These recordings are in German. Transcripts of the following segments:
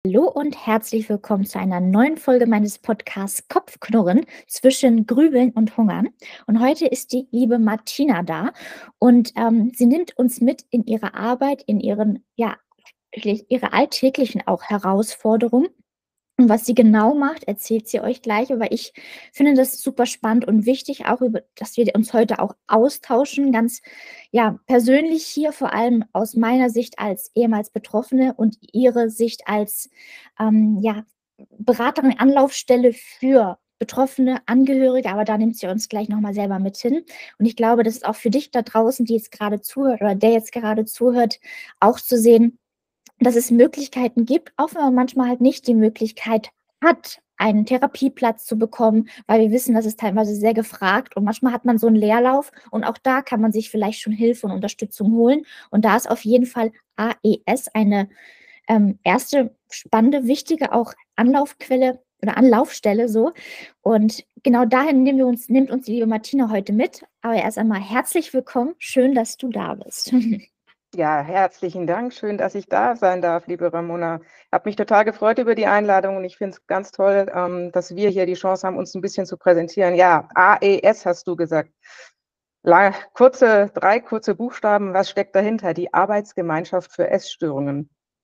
Hallo und herzlich willkommen zu einer neuen Folge meines Podcasts Kopfknurren zwischen Grübeln und Hungern. Und heute ist die liebe Martina da und sie nimmt uns mit in ihre Arbeit, in ihren, ja, wirklich ihre alltäglichen auch Herausforderungen. Und was sie genau macht, erzählt sie euch gleich, aber ich finde das super spannend und wichtig, auch über, dass wir uns heute auch austauschen, ganz ja, persönlich hier, vor allem aus meiner Sicht als ehemals Betroffene und ihre Sicht als ja, Beraterin, Anlaufstelle für betroffene Angehörige, aber da nimmt sie uns gleich nochmal selber mit hin. Und ich glaube, das ist auch für dich da draußen, die jetzt gerade zuhört oder der jetzt gerade zuhört, auch zu sehen, dass es Möglichkeiten gibt, auch wenn man manchmal halt nicht die Möglichkeit hat, einen Therapieplatz zu bekommen, weil wir wissen, das ist teilweise sehr gefragt und manchmal hat man so einen Leerlauf und auch da kann man sich vielleicht schon Hilfe und Unterstützung holen. Und da ist auf jeden Fall AES eine erste spannende, wichtige auch Anlaufquelle oder Anlaufstelle so. Und genau dahin nimmt uns die liebe Martina heute mit. Aber erst einmal herzlich willkommen. Schön, dass du da bist. Ja, herzlichen Dank. Schön, dass ich da sein darf, liebe Ramona. Ich habe mich total gefreut über die Einladung und ich finde es ganz toll, dass wir hier die Chance haben, uns ein bisschen zu präsentieren. Ja, AES hast du gesagt. Drei kurze Buchstaben. Was steckt dahinter? Die Arbeitsgemeinschaft für Essstörungen.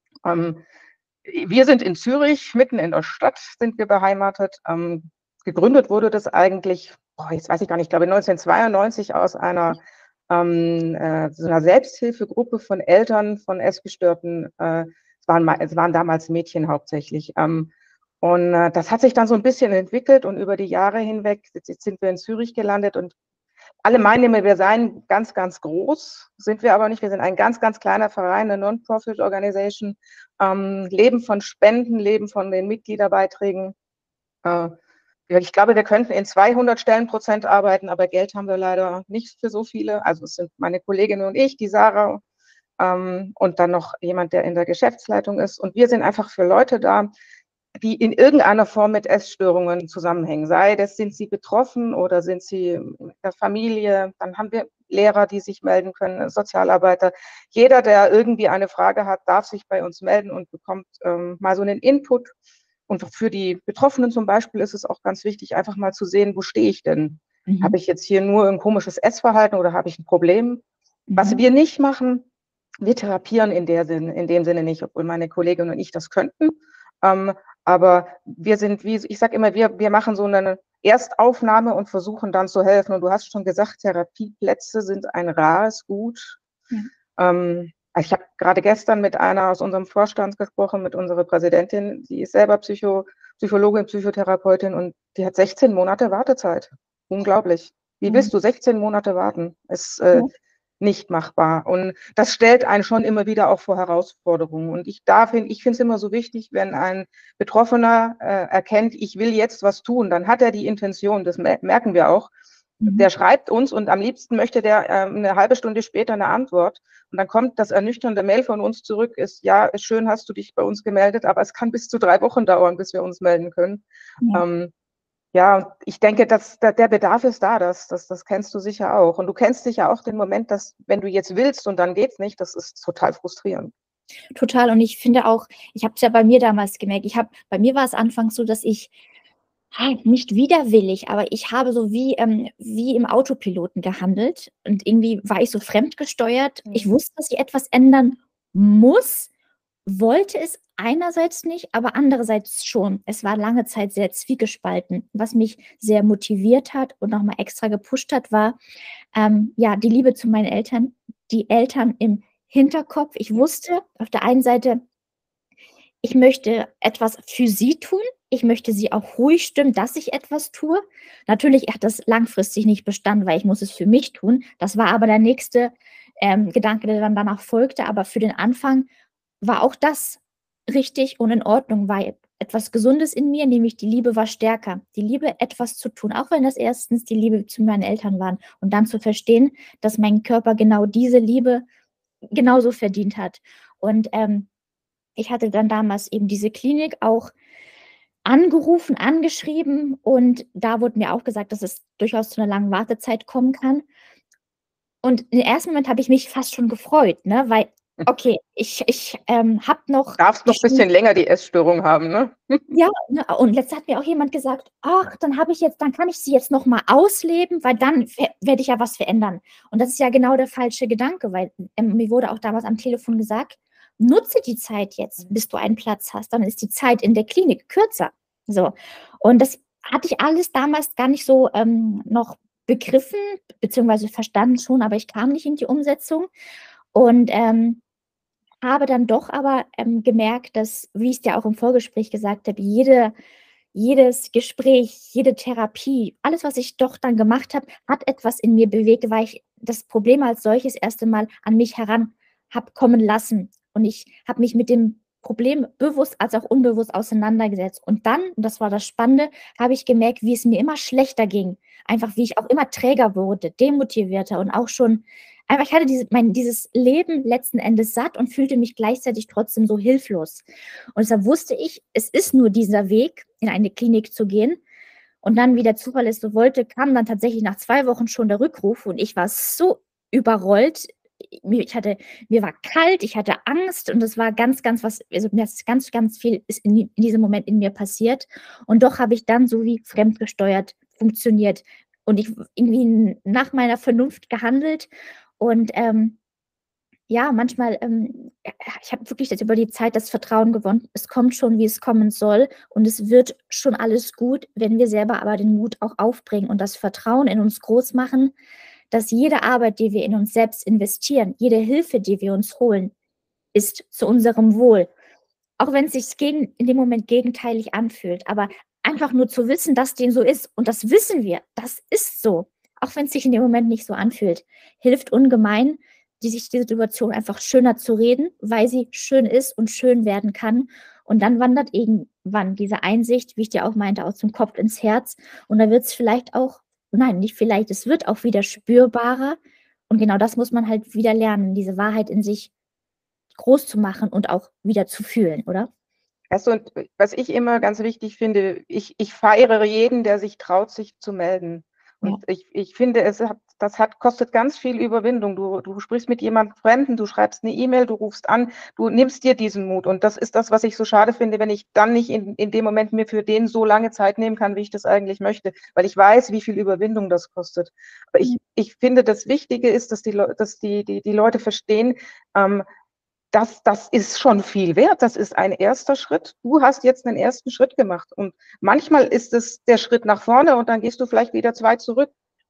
Wir sind in Zürich, mitten in der Stadt sind wir beheimatet. Gegründet wurde das eigentlich, jetzt weiß ich gar nicht, ich glaube 1992 aus einer so einer Selbsthilfegruppe von Eltern von Essgestörten. Es waren damals Mädchen hauptsächlich. Und das hat sich dann so ein bisschen entwickelt und über die Jahre hinweg, jetzt sind wir in Zürich gelandet und alle meinen immer, wir seien ganz, ganz groß, sind wir aber nicht. Wir sind ein ganz, ganz kleiner Verein, eine Non-Profit-Organisation, leben von Spenden, leben von den Mitgliederbeiträgen. Ich glaube, wir könnten in 200 Stellenprozent arbeiten, aber Geld haben wir leider nicht für so viele. Also es sind meine Kollegin und ich, die Sarah, und dann noch jemand, der in der Geschäftsleitung ist. Und wir sind einfach für Leute da, die in irgendeiner Form mit Essstörungen zusammenhängen. Sind sie betroffen oder sind sie in der Familie? Dann haben wir Lehrer, die sich melden können, Sozialarbeiter. Jeder, der irgendwie eine Frage hat, darf sich bei uns melden und bekommt mal so einen Input. Und für die Betroffenen zum Beispiel ist es auch ganz wichtig, einfach mal zu sehen, wo stehe ich denn? Habe ich jetzt hier nur ein komisches Essverhalten oder habe ich ein Problem? Was wir nicht machen, wir therapieren in dem Sinne nicht, obwohl meine Kollegin und ich das könnten. Aber wir sind, wie ich sage immer, wir machen so eine Erstaufnahme und versuchen dann zu helfen. Und du hast schon gesagt, Therapieplätze sind ein rares Gut. Ja. Ich habe gerade gestern mit einer aus unserem Vorstand gesprochen, mit unserer Präsidentin, die ist selber Psychologin, Psychotherapeutin und die hat 16 Monate Wartezeit. Unglaublich. Wie willst du 16 Monate warten? Ist nicht machbar. Und das stellt einen schon immer wieder auch vor Herausforderungen. Und ich finde es immer so wichtig, wenn ein Betroffener erkennt, ich will jetzt was tun, dann hat er die Intention, das merken wir auch. Der schreibt uns und am liebsten möchte der eine halbe Stunde später eine Antwort. Und dann kommt das ernüchternde Mail von uns zurück, ja, schön hast du dich bei uns gemeldet, aber es kann bis zu 3 Wochen dauern, bis wir uns melden können. Ja, ich denke, dass der Bedarf ist da, das kennst du sicher auch. Und du kennst sicher auch den Moment, dass wenn du jetzt willst und dann geht's nicht, das ist total frustrierend. Total. Und ich finde auch, ich habe es ja bei mir damals gemerkt, bei mir war es anfangs so, dass ich nicht widerwillig, aber ich habe so wie im Autopiloten gehandelt und irgendwie war ich so fremdgesteuert. Ich wusste, dass ich etwas ändern muss, wollte es einerseits nicht, aber andererseits schon. Es war lange Zeit sehr zwiegespalten. Was mich sehr motiviert hat und nochmal extra gepusht hat, war ja die Liebe zu meinen Eltern, die Eltern im Hinterkopf. Ich wusste auf der einen Seite, ich möchte etwas für sie tun. Ich möchte sie auch ruhig stimmen, dass ich etwas tue. Natürlich hat das langfristig nicht bestanden, weil ich muss es für mich tun. Das war aber der nächste Gedanke, der dann danach folgte. Aber für den Anfang war auch das richtig und in Ordnung, war etwas Gesundes in mir, nämlich die Liebe war stärker. Die Liebe, etwas zu tun, auch wenn das erstens die Liebe zu meinen Eltern waren. Und dann zu verstehen, dass mein Körper genau diese Liebe genauso verdient hat. Und ich hatte dann damals eben diese Klinik auch angerufen, angeschrieben und da wurde mir auch gesagt, dass es durchaus zu einer langen Wartezeit kommen kann. Und im ersten Moment habe ich mich fast schon gefreut, ne? Weil Okay, ich habe noch Darfst noch ein bisschen länger die Essstörung haben, ne? ja, ne, und letztens hat mir auch jemand gesagt: „Ach, dann kann ich sie jetzt noch mal ausleben, weil dann werde ich ja was verändern.“ Und das ist ja genau der falsche Gedanke, weil, mir wurde auch damals am Telefon gesagt: „Nutze die Zeit jetzt, bis du einen Platz hast, dann ist die Zeit in der Klinik kürzer.“ So. Und das hatte ich alles damals gar nicht so, noch begriffen beziehungsweise verstanden schon, aber ich kam nicht in die Umsetzung und, habe dann doch aber, gemerkt, dass, wie ich's dir auch im Vorgespräch gesagt habe, jedes Gespräch, jede Therapie, alles, was ich doch dann gemacht habe, hat etwas in mir bewegt, weil ich das Problem als solches erst einmal an mich heran habe kommen lassen. Und ich habe mich mit dem Problem bewusst als auch unbewusst auseinandergesetzt. Und dann, und das war das Spannende, habe ich gemerkt, wie es mir immer schlechter ging. Einfach wie ich auch immer träger wurde, demotivierter und auch schon einfach, ich hatte dieses Leben letzten Endes satt und fühlte mich gleichzeitig trotzdem so hilflos. Und deshalb wusste ich, es ist nur dieser Weg, in eine Klinik zu gehen. Und dann, wie der Zufall es so wollte, kam dann tatsächlich nach 2 Wochen schon der Rückruf und ich war so überrollt. Mir war kalt, ich hatte Angst und es war ganz, ganz was, also mir ist ganz, ganz viel ist in diesem Moment in mir passiert. Und doch habe ich dann so wie fremdgesteuert funktioniert und ich irgendwie nach meiner Vernunft gehandelt und, ja, manchmal, ich habe wirklich jetzt über die Zeit das Vertrauen gewonnen. Es kommt schon, wie es kommen soll und es wird schon alles gut, wenn wir selber aber den Mut auch aufbringen und das Vertrauen in uns groß machen, dass jede Arbeit, die wir in uns selbst investieren, jede Hilfe, die wir uns holen, ist zu unserem Wohl. Auch wenn es sich in dem Moment gegenteilig anfühlt, aber einfach nur zu wissen, dass dem so ist und das wissen wir, das ist so, auch wenn es sich in dem Moment nicht so anfühlt, hilft ungemein, die Situation einfach schöner zu reden, weil sie schön ist und schön werden kann. Und dann wandert irgendwann diese Einsicht, wie ich dir auch meinte, aus dem Kopf ins Herz. Und da wird es vielleicht auch, nein, nicht vielleicht, es wird auch wieder spürbarer. Und genau das muss man halt wieder lernen, diese Wahrheit in sich groß zu machen und auch wieder zu fühlen, oder? Weißt du, und was ich immer ganz wichtig finde, ich feiere jeden, der sich traut, sich zu melden. Ja. Und ich finde, kostet ganz viel Überwindung. Du sprichst mit jemandem Fremden, du schreibst eine E-Mail, du rufst an, du nimmst dir diesen Mut. Und das ist das, was ich so schade finde, wenn ich dann nicht in dem Moment mir für den so lange Zeit nehmen kann, wie ich das eigentlich möchte, weil ich weiß, wie viel Überwindung das kostet. Aber Mhm. ich finde, das Wichtige ist, dass die Leute verstehen, ähm, das ist schon viel wert. Das ist ein erster Schritt. Du hast jetzt einen ersten Schritt gemacht. Und manchmal ist es der Schritt nach vorne und dann gehst du vielleicht wieder 2 zurück.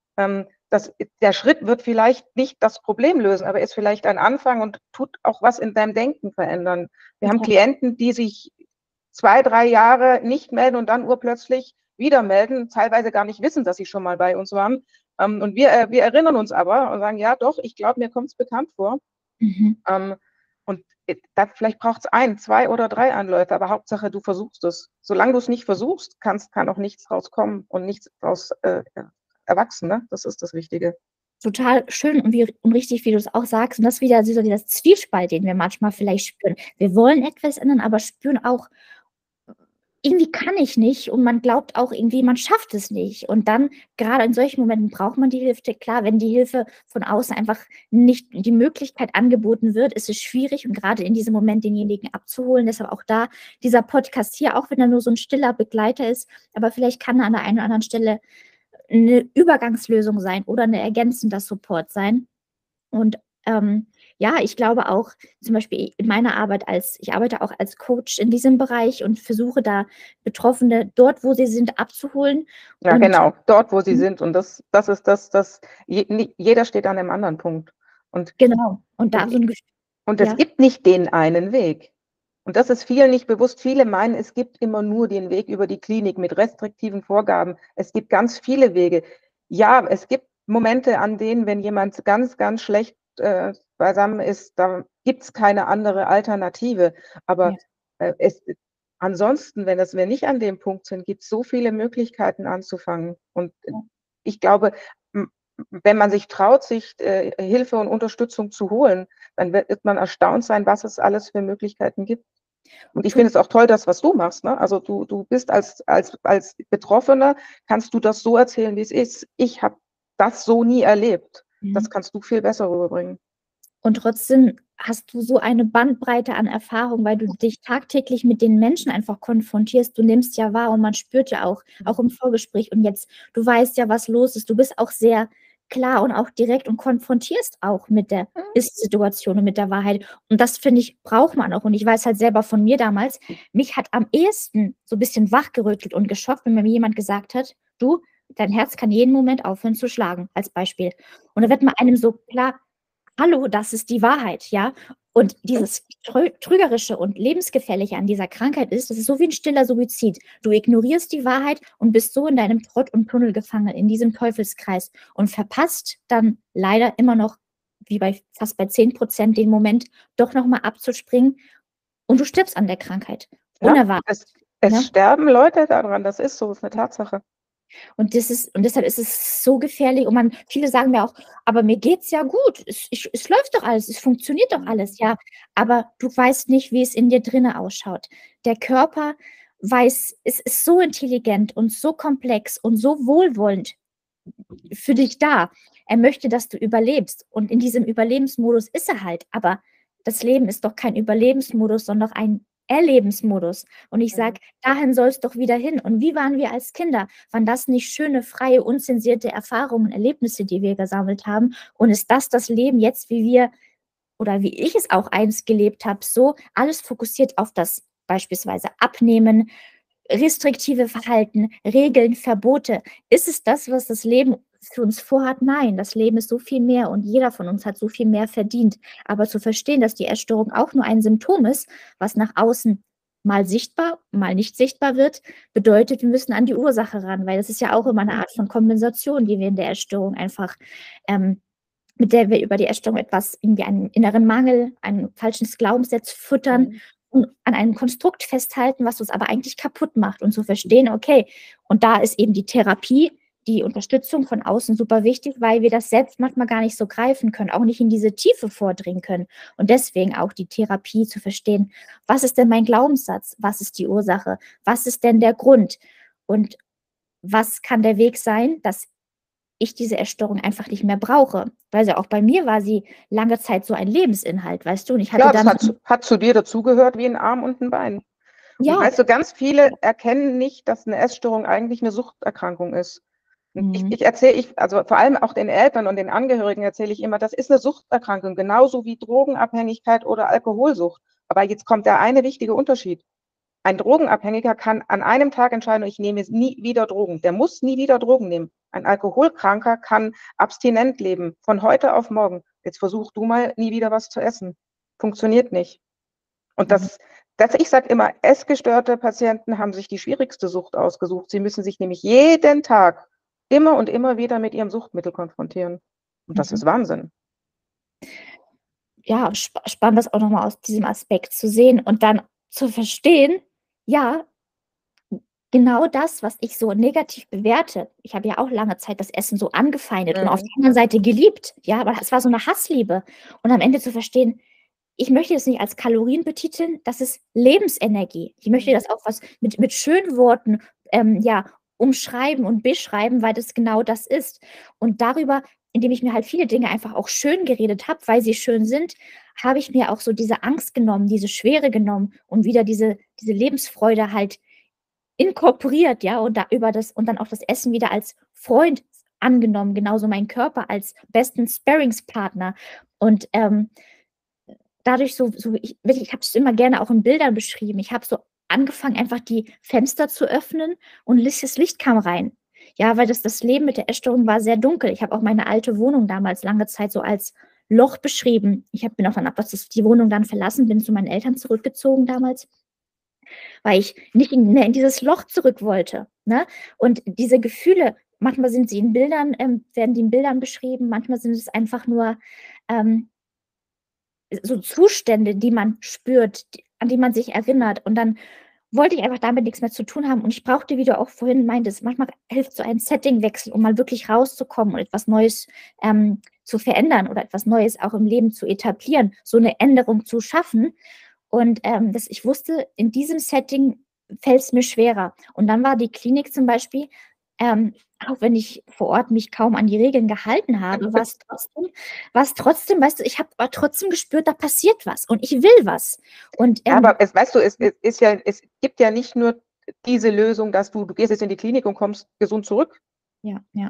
Der Schritt wird vielleicht nicht das Problem lösen, aber ist vielleicht ein Anfang und tut auch was in deinem Denken verändern. Wir haben Total. Klienten, die sich 2, 3 Jahre nicht melden und dann urplötzlich wieder melden, teilweise gar nicht wissen, dass sie schon mal bei uns waren. Und wir erinnern uns aber und sagen, ja doch, ich glaube, mir kommt es bekannt vor. Mhm. Ähm, und da vielleicht braucht es 1, 2 oder 3 Anläufe, aber Hauptsache, du versuchst es. Solange du es nicht versuchst, kann auch nichts rauskommen und nichts raus erwachsen. Ne? Das ist das Wichtige. Total schön und richtig, wie du es auch sagst. Und das ist wieder so dieser Zwiespalt, den wir manchmal vielleicht spüren. Wir wollen etwas ändern, aber spüren auch, irgendwie kann ich nicht und man glaubt auch irgendwie, man schafft es nicht. Und dann, gerade in solchen Momenten braucht man die Hilfe. Klar, wenn die Hilfe von außen einfach nicht die Möglichkeit angeboten wird, ist es schwierig und gerade in diesem Moment denjenigen abzuholen. Deshalb auch da dieser Podcast hier, auch wenn er nur so ein stiller Begleiter ist, aber vielleicht kann er an der einen oder anderen Stelle eine Übergangslösung sein oder eine ergänzender Support sein. Und, ja, ich glaube auch zum Beispiel in meiner Arbeit ich arbeite auch als Coach in diesem Bereich und versuche da Betroffene dort, wo sie sind, abzuholen Ja, und genau, dort, wo sie mhm, sind. Und das ist das jeder steht an einem anderen Punkt. Und genau. Und und da so 'n Gesch und es ja, gibt nicht den einen Weg. Und das ist vielen nicht bewusst. Viele meinen, es gibt immer nur den Weg über die Klinik mit restriktiven Vorgaben. Es gibt ganz viele Wege. Ja, es gibt Momente, an denen, wenn jemand ganz, ganz schlecht, beisammen ist, da gibt's keine andere Alternative. Aber, ja, es ansonsten, wenn wir nicht an dem Punkt sind, gibt's so viele Möglichkeiten anzufangen. Und, ja. ich glaube, hm, wenn man sich traut, sich, Hilfe und Unterstützung zu holen, dann wird man erstaunt sein, was es alles für Möglichkeiten gibt. Und ich To finde es auch toll, das, was du machst, ne? Also, du bist als Betroffener kannst du das so erzählen, wie es ist. Ich habe das so nie erlebt. Das mhm. kannst du viel besser rüberbringen. Und trotzdem hast du so eine Bandbreite an Erfahrung, weil du dich tagtäglich mit den Menschen einfach konfrontierst. Du nimmst ja wahr und man spürt ja auch im Vorgespräch und jetzt, du weißt ja, was los ist. Du bist auch sehr klar und auch direkt und konfrontierst auch mit der Ist-Situation und mit der Wahrheit. Und das, finde ich, braucht man auch. Und ich weiß halt selber von mir damals, mich hat am ehesten so ein bisschen wachgerüttelt und geschockt, wenn mir jemand gesagt hat, du, dein Herz kann jeden Moment aufhören zu schlagen, als Beispiel. Und da wird man einem so klar, hallo, das ist die Wahrheit, ja. Und dieses Trügerische und Lebensgefährliche an dieser Krankheit ist, das ist so wie ein stiller Suizid. Du ignorierst die Wahrheit und bist so in deinem Trott und Tunnel gefangen, in diesem Teufelskreis und verpasst dann leider immer noch, wie fast bei 10%, den Moment, doch nochmal abzuspringen und du stirbst an der Krankheit. Ja, Unerwartet. es sterben Leute daran, das ist so, ist eine Tatsache. Und deshalb ist es so gefährlich. Und viele sagen mir auch, aber mir geht's ja gut. Es läuft doch alles, es funktioniert doch alles, ja. Aber du weißt nicht, wie es in dir drinne ausschaut. Der Körper weiß, es ist so intelligent und so komplex und so wohlwollend für dich da. Er möchte, dass du überlebst. Und in diesem Überlebensmodus ist er halt. Aber das Leben ist doch kein Überlebensmodus, sondern ein Erlebensmodus. Und ich sage, dahin soll es doch wieder hin. Und wie waren wir als Kinder? Waren das nicht schöne, freie, unzensierte Erfahrungen, Erlebnisse, die wir gesammelt haben? Und ist das Leben jetzt, wie wir oder wie ich es auch einst gelebt habe, so alles fokussiert auf das beispielsweise Abnehmen, restriktive Verhalten, Regeln, Verbote? Ist es das, was das Leben für uns vorhat? Nein, das Leben ist so viel mehr und jeder von uns hat so viel mehr verdient. Aber zu verstehen, dass die Essstörung auch nur ein Symptom ist, was nach außen mal sichtbar, mal nicht sichtbar wird, bedeutet, wir müssen an die Ursache ran, weil das ist ja auch immer eine Art von Kompensation, die wir in der Essstörung einfach, mit der wir über die Essstörung etwas, irgendwie einen inneren Mangel, ein falsches Glaubenssatz füttern und an einem Konstrukt festhalten, was uns aber eigentlich kaputt macht und zu verstehen, okay, und da ist eben die Therapie, die Unterstützung von außen super wichtig, weil wir das selbst manchmal gar nicht so greifen können, auch nicht in diese Tiefe vordringen können. Und deswegen auch die Therapie zu verstehen, was ist denn mein Glaubenssatz? Was ist die Ursache? Was ist denn der Grund? Und was kann der Weg sein, dass ich diese Essstörung einfach nicht mehr brauche? Weil auch bei mir war sie lange Zeit so ein Lebensinhalt, weißt du? Und ich hatte Klar, das hat zu dir dazugehört wie ein Arm und ein Bein. Und ja. weißt du, ganz viele erkennen nicht, dass eine Essstörung eigentlich eine Suchterkrankung ist. Also vor allem auch den Eltern und den Angehörigen erzähle ich immer, das ist eine Suchterkrankung, genauso wie Drogenabhängigkeit oder Alkoholsucht. Aber jetzt kommt der eine wichtige Unterschied. Ein Drogenabhängiger kann an einem Tag entscheiden, ich nehme nie wieder Drogen. Der muss nie wieder Drogen nehmen. Ein Alkoholkranker kann abstinent leben, von heute auf morgen. Jetzt versuch du mal, nie wieder was zu essen. Funktioniert nicht. Und ich sage immer, essgestörte Patienten haben sich die schwierigste Sucht ausgesucht. Sie müssen sich nämlich jeden Tag immer und immer wieder mit ihrem Suchtmittel konfrontieren. Und das ist Wahnsinn. Ja, spannend, das auch nochmal aus diesem Aspekt zu sehen und dann zu verstehen, ja, genau das, was ich so negativ bewerte. Ich habe ja auch lange Zeit das Essen so angefeindet und auf der anderen Seite geliebt. Ja, aber es war so eine Hassliebe. Und am Ende zu verstehen, ich möchte das nicht als Kalorien betiteln, das ist Lebensenergie. Ich möchte das auch was mit schönen Worten umschreiben und beschreiben, weil das genau das ist. Und darüber, indem ich mir halt viele Dinge einfach auch schön geredet habe, weil sie schön sind, habe ich mir auch so diese Angst genommen, diese Schwere genommen und wieder diese Lebensfreude halt inkorporiert, ja, und dann auch das Essen wieder als Freund angenommen, genauso mein Körper als besten Sparringspartner. Und dadurch ich habe es immer gerne auch in Bildern beschrieben. Ich habe so angefangen, einfach die Fenster zu öffnen und das Licht kam rein. Ja, weil das Leben mit der Essstörung war sehr dunkel. Ich habe auch meine alte Wohnung damals lange Zeit so als Loch beschrieben. Bin auch dann die Wohnung dann verlassen, bin zu meinen Eltern zurückgezogen damals, weil ich nicht mehr in dieses Loch zurück wollte. Ne? Und diese Gefühle, manchmal sind sie in Bildern, werden die in Bildern beschrieben, manchmal sind es einfach nur so Zustände, die man spürt, an die man sich erinnert. Und dann wollte ich einfach damit nichts mehr zu tun haben. Und ich brauchte, wie du auch vorhin meintest, manchmal hilft so ein Settingwechsel, um mal wirklich rauszukommen und etwas Neues zu verändern oder etwas Neues auch im Leben zu etablieren, so eine Änderung zu schaffen. Und ich wusste, in diesem Setting fällt es mir schwerer. Und dann war die Klinik zum Beispiel auch wenn ich vor Ort mich kaum an die Regeln gehalten habe, war es trotzdem, weißt du, ich habe aber trotzdem gespürt, da passiert was und ich will was. Und Aber weißt du, es gibt ja nicht nur diese Lösung, dass du gehst jetzt in die Klinik und kommst gesund zurück. ja, ja,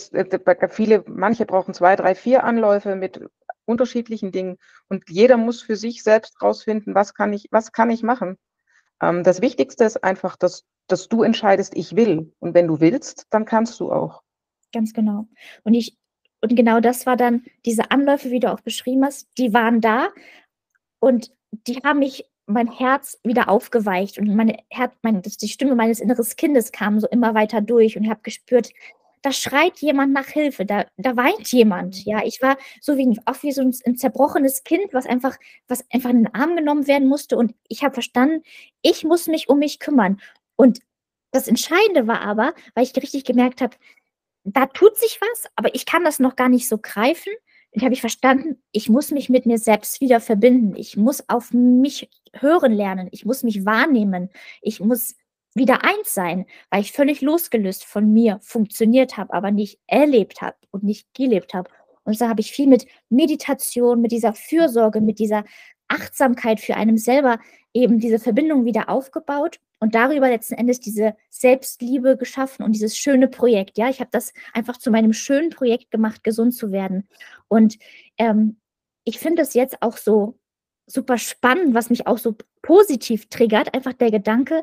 Manche brauchen 2, 3, 4 Anläufe mit unterschiedlichen Dingen und jeder muss für sich selbst rausfinden, was kann ich machen. Das Wichtigste ist einfach, dass du entscheidest, ich will. Und wenn du willst, dann kannst du auch. ganz genau. Und genau das war dann diese Anläufe, wie du auch beschrieben hast, die waren da und die haben mein Herz wieder aufgeweicht und die Stimme meines inneren Kindes kam so immer weiter durch und ich habe gespürt, da schreit jemand nach Hilfe, da weint jemand. Ja, ich war auch wie so ein zerbrochenes Kind, was einfach in den Arm genommen werden musste und ich habe verstanden, ich muss mich um mich kümmern. Und das Entscheidende war aber, weil ich richtig gemerkt habe, da tut sich was, aber ich kann das noch gar nicht so greifen. Und habe ich verstanden, ich muss mich mit mir selbst wieder verbinden. Ich muss auf mich hören lernen. Ich muss mich wahrnehmen. Ich muss wieder eins sein, weil ich völlig losgelöst von mir funktioniert habe, aber nicht erlebt habe und nicht gelebt habe. Und so habe ich viel mit Meditation, mit dieser Fürsorge, mit dieser Achtsamkeit für einen selber eben diese Verbindung wieder aufgebaut und darüber letzten Endes diese Selbstliebe geschaffen und dieses schöne Projekt. Ja, ich habe das einfach zu meinem schönen Projekt gemacht, gesund zu werden. Und ich finde es jetzt auch so super spannend, was mich auch so positiv triggert, einfach der Gedanke,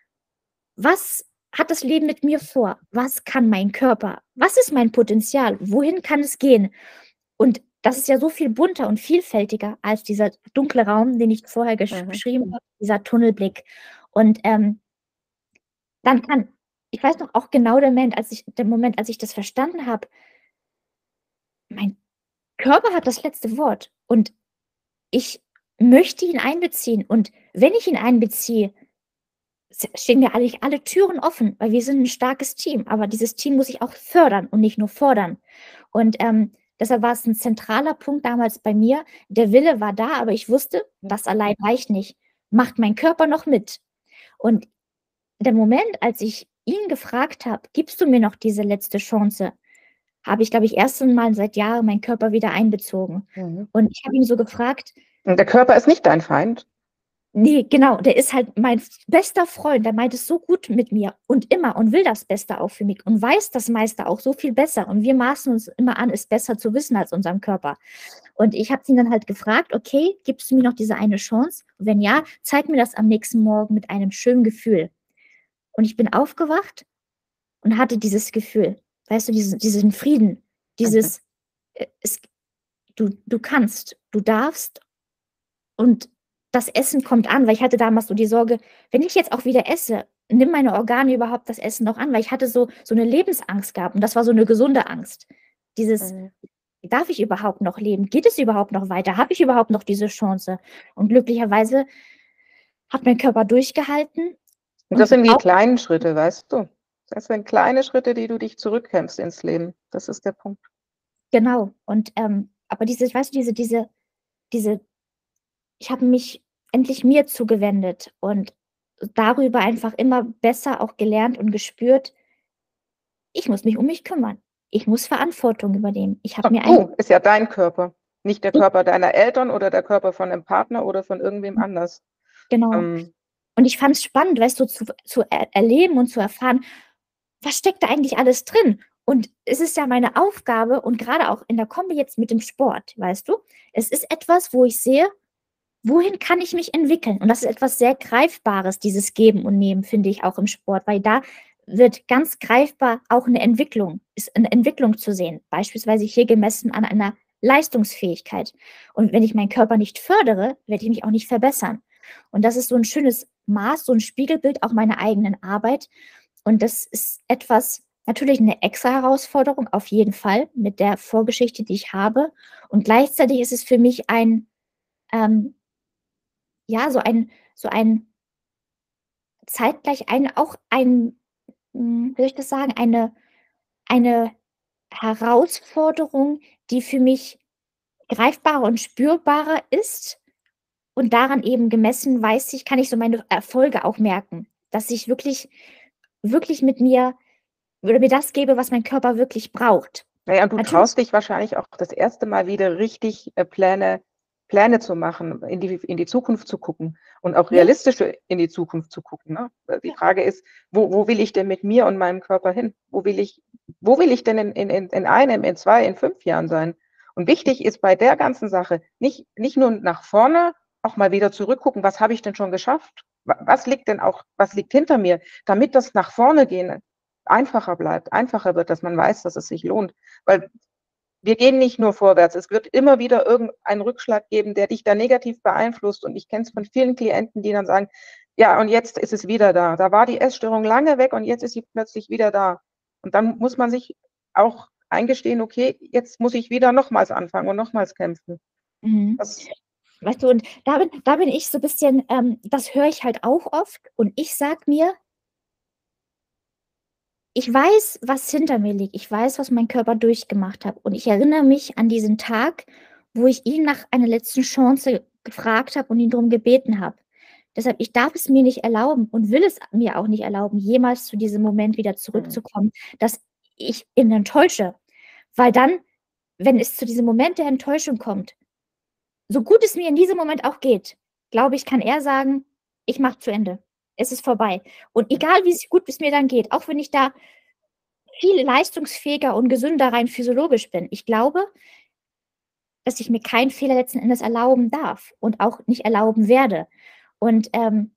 was hat das Leben mit mir vor? Was kann mein Körper? Was ist mein Potenzial? Wohin kann es gehen? Und das ist ja so viel bunter und vielfältiger als dieser dunkle Raum, den ich vorher beschrieben habe, dieser Tunnelblick. Und dann ich weiß noch auch genau der Moment, als ich das verstanden habe, mein Körper hat das letzte Wort und ich möchte ihn einbeziehen. Und wenn ich ihn einbeziehe, stehen mir eigentlich alle Türen offen, weil wir sind ein starkes Team. Aber dieses Team muss ich auch fördern und nicht nur fordern. Und deshalb war es ein zentraler Punkt damals bei mir. Der Wille war da, aber ich wusste, das allein reicht nicht. Macht mein Körper noch mit? Und der Moment, als ich ihn gefragt habe, gibst du mir noch diese letzte Chance, habe ich, glaube ich, erst einmal seit Jahren meinen Körper wieder einbezogen. Und ich habe ihn so gefragt, Und der Körper ist nicht dein Feind. nee, genau, der ist halt mein bester Freund, der meint es so gut mit mir und immer und will das Beste auch für mich und weiß das meiste auch so viel besser. Und wir maßen uns immer an, es besser zu wissen als unserem Körper. Und ich habe ihn dann halt gefragt, okay, gibst du mir noch diese eine Chance? Und wenn ja, zeig mir das am nächsten Morgen mit einem schönen Gefühl. Und ich bin aufgewacht und hatte dieses Gefühl, weißt du, diesen Frieden, dieses, du kannst, du darfst und das Essen kommt an, weil ich hatte damals so die Sorge, wenn ich jetzt auch wieder esse, nimm meine Organe überhaupt das Essen noch an, weil ich hatte so eine Lebensangst gehabt und das war so eine gesunde Angst. Dieses, darf ich überhaupt noch leben? Geht es überhaupt noch weiter? Habe ich überhaupt noch diese Chance? Und glücklicherweise hat mein Körper durchgehalten. Und das sind die kleinen Schritte, weißt du? Das sind kleine Schritte, die du dich zurückkämpfst ins Leben. Das ist der Punkt. Genau. Und aber weißt du, ich habe mich endlich mir zugewendet und darüber einfach immer besser auch gelernt und gespürt, ich muss mich um mich kümmern. Ich muss Verantwortung übernehmen. Ich habe mir ist ja dein Körper, nicht der Körper deiner Eltern oder der Körper von einem Partner oder von irgendwem anders. Genau. Und ich fand es spannend, weißt du, zu erleben und zu erfahren, was steckt da eigentlich alles drin? Und es ist ja meine Aufgabe und gerade auch in der Kombi jetzt mit dem Sport, weißt du, es ist etwas, wo ich sehe, wohin kann ich mich entwickeln? Und das ist etwas sehr Greifbares, dieses Geben und Nehmen, finde ich auch im Sport, weil da wird ganz greifbar auch ist eine Entwicklung zu sehen. Beispielsweise hier gemessen an einer Leistungsfähigkeit. Und wenn ich meinen Körper nicht fördere, werde ich mich auch nicht verbessern. Und das ist so ein schönes Maß, so ein Spiegelbild auch meiner eigenen Arbeit. Und das ist natürlich eine extra Herausforderung, auf jeden Fall, mit der Vorgeschichte, die ich habe. Und gleichzeitig ist es für mich ja, so ein zeitgleich wie soll ich das sagen, eine Herausforderung, die für mich greifbarer und spürbarer ist. Und daran eben gemessen kann ich so meine Erfolge auch merken, dass ich wirklich, wirklich mit mir oder mir das gebe, was mein Körper wirklich braucht. Naja, und du Natürlich, traust dich wahrscheinlich auch das erste Mal wieder richtig Pläne zu machen, in die Zukunft zu gucken und auch ja, realistisch in die Zukunft zu gucken. Ne? Die ja. Frage ist, wo will ich denn mit mir und meinem Körper hin? Wo will ich denn in einem, in 2, in 5 Jahren sein? Und wichtig ist bei der ganzen Sache nicht nur nach vorne, auch mal wieder zurückgucken, was habe ich denn schon geschafft? Was liegt hinter mir, damit das nach vorne gehen einfacher bleibt, einfacher wird, dass man weiß, dass es sich lohnt. Weil wir gehen nicht nur vorwärts. Es wird immer wieder irgendeinen Rückschlag geben, der dich da negativ beeinflusst. Und ich kenne es von vielen Klienten, die dann sagen, ja, und jetzt ist es wieder da. Da war die Essstörung lange weg und jetzt ist sie plötzlich wieder da. Und dann muss man sich auch eingestehen, okay, jetzt muss ich wieder nochmals anfangen und nochmals kämpfen. Mhm. Das, Weißt du, und da bin ich so ein bisschen, das höre ich halt auch oft und ich sag mir, ich weiß, was hinter mir liegt. Ich weiß, was mein Körper durchgemacht hat. Und ich erinnere mich an diesen Tag, wo ich ihn nach einer letzten Chance gefragt habe und ihn darum gebeten habe. Deshalb, ich darf es mir nicht erlauben und will es mir auch nicht erlauben, jemals zu diesem Moment wieder zurückzukommen, dass ich ihn enttäusche. Weil dann, wenn es zu diesem Moment der Enttäuschung kommt, so gut es mir in diesem Moment auch geht, glaube ich, kann er sagen, ich mache zu Ende. Es ist vorbei. Und egal, wie gut es mir dann geht, auch wenn ich da viel leistungsfähiger und gesünder rein physiologisch bin, ich glaube, dass ich mir keinen Fehler letzten Endes erlauben darf und auch nicht erlauben werde. Und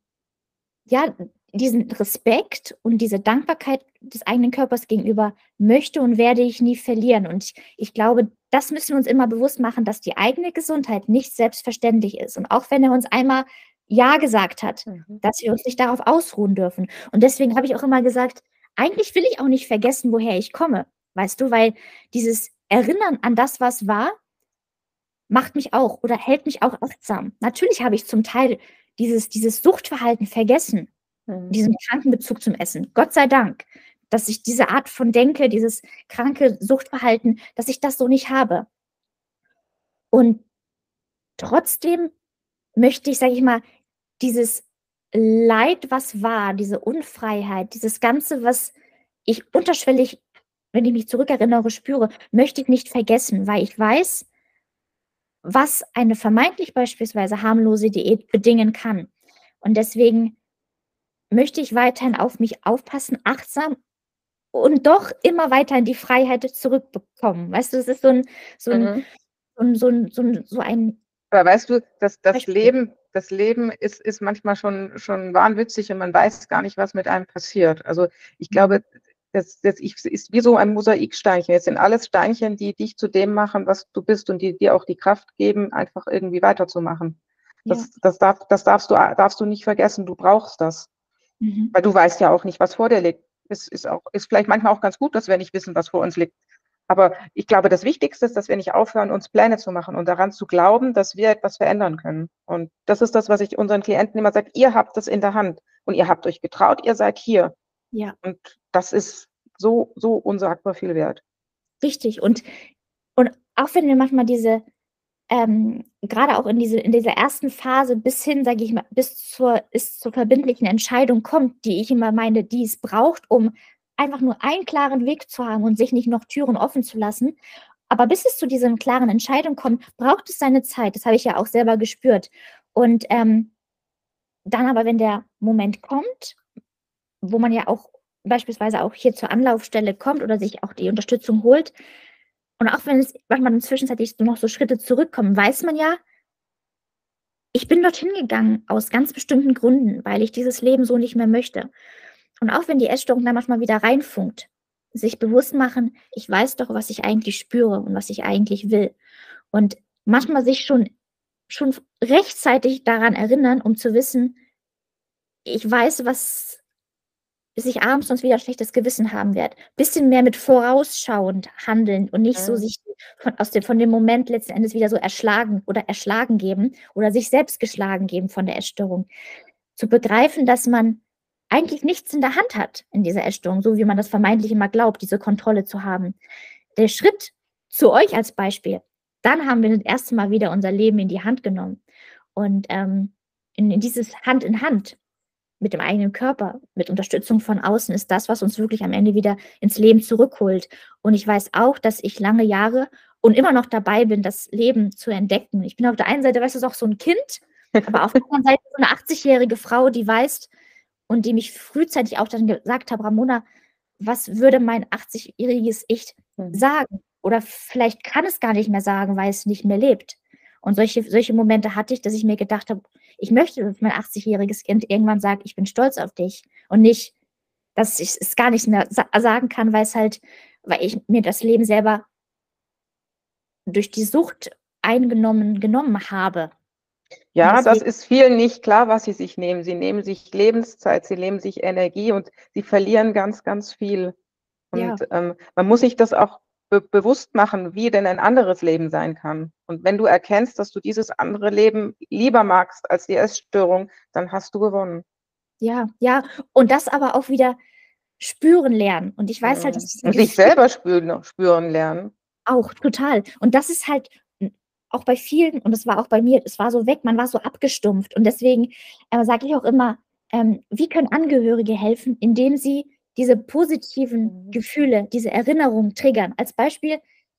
ja, diesen Respekt und diese Dankbarkeit des eigenen Körpers gegenüber möchte und werde ich nie verlieren. Und ich glaube, das müssen wir uns immer bewusst machen, dass die eigene Gesundheit nicht selbstverständlich ist. Und auch wenn er uns einmal Ja gesagt hat, dass wir uns nicht darauf ausruhen dürfen. Und deswegen habe ich auch immer gesagt, eigentlich will ich auch nicht vergessen, woher ich komme. Weißt du, weil dieses Erinnern an das, was war, macht mich auch oder hält mich auch achtsam. Natürlich habe ich zum Teil dieses Suchtverhalten vergessen, diesen kranken Bezug zum Essen. Gott sei Dank, dass ich diese Art von Denke, dieses kranke Suchtverhalten, dass ich das so nicht habe. Und trotzdem möchte ich, sage ich mal, dieses Leid, was war, diese Unfreiheit, dieses Ganze, was ich unterschwellig, wenn ich mich zurückerinnere, spüre, möchte ich nicht vergessen, weil ich weiß, was eine vermeintlich beispielsweise harmlose Diät bedingen kann. Und deswegen möchte ich weiterhin auf mich aufpassen, achtsam und doch immer weiter in die Freiheit zurückbekommen. Weißt du, es ist so ein, mhm. so ein Aber weißt du, Beispiel. das Leben ist manchmal schon wahnwitzig und man weiß gar nicht, was mit einem passiert. Also ich glaube, das ist wie so ein Mosaiksteinchen. Es sind alles Steinchen, die dich zu dem machen, was du bist und die dir auch die Kraft geben, einfach irgendwie weiterzumachen. Ja. Das darfst du nicht vergessen. Du brauchst das. Mhm. Weil du weißt ja auch nicht, was vor dir liegt. Ist vielleicht manchmal auch ganz gut, dass wir nicht wissen, was vor uns liegt. Aber ich glaube, das Wichtigste ist, dass wir nicht aufhören, uns Pläne zu machen und daran zu glauben, dass wir etwas verändern können. Und das ist das, was ich unseren Klienten immer sage. Ihr habt es in der Hand und ihr habt euch getraut, ihr seid hier. Ja, Und das ist so unsagbar viel wert. richtig. Und auch wenn wir manchmal gerade auch in dieser ersten Phase bis hin, sage ich mal, bis zur verbindlichen Entscheidung kommt, die ich immer meine, die es braucht, um einfach nur einen klaren Weg zu haben und sich nicht noch Türen offen zu lassen. Aber bis es zu dieser klaren Entscheidung kommt, braucht es seine Zeit. Das habe ich ja auch selber gespürt. Und dann aber, wenn der Moment kommt, wo man ja auch beispielsweise auch hier zur Anlaufstelle kommt oder sich auch die Unterstützung holt, und auch wenn es manchmal zwischenzeitlich noch so Schritte zurückkommen, weiß man ja, ich bin dorthin gegangen aus ganz bestimmten Gründen, weil ich dieses Leben so nicht mehr möchte. Und auch wenn die Essstörung da manchmal wieder reinfunkt, sich bewusst machen, ich weiß doch, was ich eigentlich spüre und was ich eigentlich will. Und manchmal sich schon rechtzeitig daran erinnern, um zu wissen, ich weiß, was bis ich abends sonst wieder ein schlechtes Gewissen haben werde. Bisschen mehr mit vorausschauend handeln und nicht so sich von dem Moment letzten Endes wieder so erschlagen geben oder sich selbst geschlagen geben von der Essstörung. Zu begreifen, dass man eigentlich nichts in der Hand hat in dieser Essstörung, so wie man das vermeintlich immer glaubt, diese Kontrolle zu haben. Der Schritt zu euch als Beispiel, dann haben wir das erste Mal wieder unser Leben in die Hand genommen und in dieses Hand in Hand. mit dem eigenen Körper, mit Unterstützung von außen, ist das, was uns wirklich am Ende wieder ins Leben zurückholt. Und ich weiß auch, dass ich lange Jahre und immer noch dabei bin, das Leben zu entdecken. Ich bin auf der einen Seite, weißt du, auch so ein Kind, aber auf der anderen Seite so eine 80-jährige Frau, die weiß und die mich frühzeitig auch dann gesagt hat, Ramona, was würde mein 80-jähriges Ich sagen? Oder vielleicht kann es gar nicht mehr sagen, weil es nicht mehr lebt. Und solche Momente hatte ich, dass ich mir gedacht habe, ich möchte, dass mein 80-jähriges Kind irgendwann sagt, ich bin stolz auf dich. Und nicht, dass ich es gar nicht mehr sagen kann, weil ich mir das Leben selber durch die Sucht genommen habe. Ja, das ist vielen nicht klar, was sie sich nehmen. Sie nehmen sich Lebenszeit, sie nehmen sich Energie und sie verlieren ganz, ganz viel. Und ja. man muss sich das auch bewusst machen, wie denn ein anderes Leben sein kann. Und wenn du erkennst, dass du dieses andere Leben lieber magst als die Essstörung, dann hast du gewonnen. Ja, ja. Und das aber auch wieder spüren lernen. Und ich weiß halt, dass Und sich selber spüren lernen. Auch, total. Und das ist halt auch bei vielen, und das war auch bei mir, es war so weg, man war so abgestumpft. Und deswegen sage ich auch immer, wie können Angehörige helfen, indem sie diese positiven Gefühle, diese Erinnerungen triggern. Als Beispiel,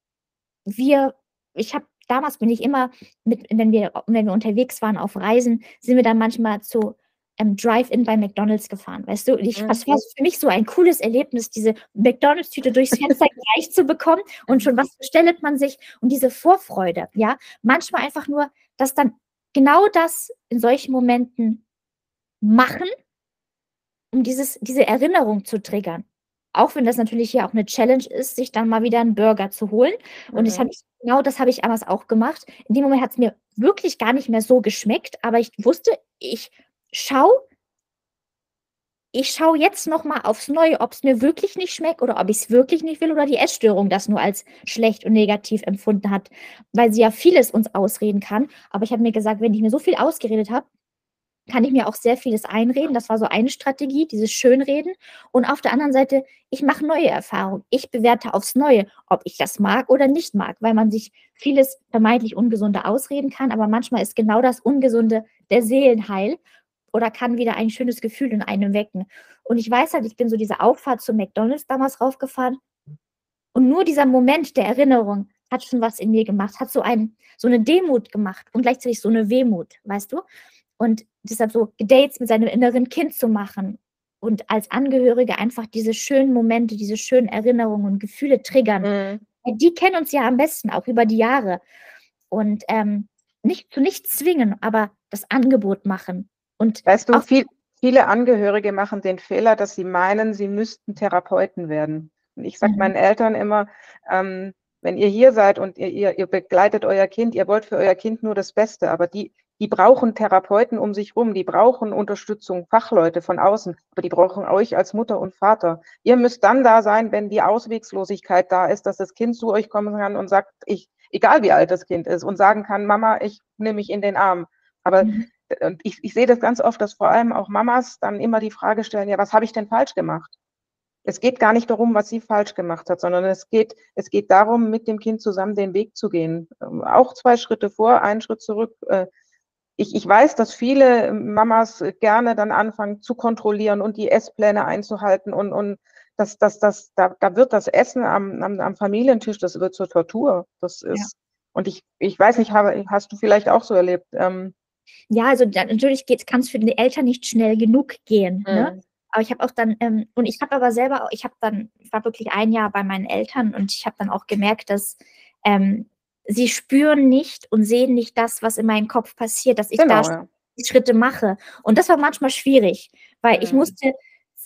damals bin ich immer, wenn wir unterwegs waren auf Reisen, sind wir dann manchmal zu Drive-In bei McDonald's gefahren, weißt du? Das war für mich so ein cooles Erlebnis, diese McDonald's-Tüte durchs Fenster gereicht zu bekommen und schon was bestellt man sich und diese Vorfreude, ja? Manchmal einfach nur, dass dann genau das in solchen Momenten machen, um diese Erinnerung zu triggern. Auch wenn das natürlich hier auch eine Challenge ist, sich dann mal wieder einen Burger zu holen. Und genau das habe ich damals auch gemacht. In dem Moment hat es mir wirklich gar nicht mehr so geschmeckt, aber ich wusste, ich schaue jetzt noch mal aufs Neue, ob es mir wirklich nicht schmeckt oder ob ich es wirklich nicht will oder die Essstörung das nur als schlecht und negativ empfunden hat, weil sie ja vieles uns ausreden kann. Aber ich habe mir gesagt, wenn ich mir so viel ausgeredet habe, kann ich mir auch sehr vieles einreden. Das war so eine Strategie, dieses Schönreden. Und auf der anderen Seite, ich mache neue Erfahrungen. Ich bewerte aufs Neue, ob ich das mag oder nicht mag, weil man sich vieles vermeintlich Ungesunde ausreden kann. Aber manchmal ist genau das Ungesunde der Seelenheil oder kann wieder ein schönes Gefühl in einem wecken. Und ich weiß halt, ich bin so diese Auffahrt zu McDonald's damals raufgefahren. Und nur dieser Moment der Erinnerung hat schon was in mir gemacht, hat so eine Demut gemacht und gleichzeitig so eine Wehmut, weißt du? Und deshalb so Dates mit seinem inneren Kind zu machen und als Angehörige einfach diese schönen Momente, diese schönen Erinnerungen und Gefühle triggern. Die kennen uns ja am besten, auch über die Jahre. Und nicht zwingen, aber das Angebot machen. Und weißt du, viele Angehörige machen den Fehler, dass sie meinen, sie müssten Therapeuten werden. Und ich sage meinen Eltern immer, wenn ihr hier seid und ihr begleitet euer Kind, ihr wollt für euer Kind nur das Beste, aber die brauchen Therapeuten um sich rum, die brauchen Unterstützung, Fachleute von außen, aber die brauchen euch als Mutter und Vater. Ihr müsst dann da sein, wenn die Auswegslosigkeit da ist, dass das Kind zu euch kommen kann und sagt, egal wie alt das Kind ist, und sagen kann, Mama, ich nehme mich in den Arm. Aber und ich sehe das ganz oft, dass vor allem auch Mamas dann immer die Frage stellen, ja, was habe ich denn falsch gemacht? Es geht gar nicht darum, was sie falsch gemacht hat, sondern es geht darum, mit dem Kind zusammen den Weg zu gehen. Auch 2 Schritte vor, 1 Schritt zurück. Ich weiß, dass viele Mamas gerne dann anfangen zu kontrollieren und die Esspläne einzuhalten und da wird das Essen am Familientisch, das wird zur Tortur. Das ist, und ich weiß nicht, hast du vielleicht auch so erlebt? Ja, also natürlich kann es für die Eltern nicht schnell genug gehen, ne? Aber ich habe auch dann, und ich habe aber selber, ich war wirklich 1 Jahr bei meinen Eltern und ich habe dann auch gemerkt, dass sie spüren nicht und sehen nicht das, was in meinem Kopf passiert, dass ich da die Schritte mache. Und das war manchmal schwierig, weil ich musste,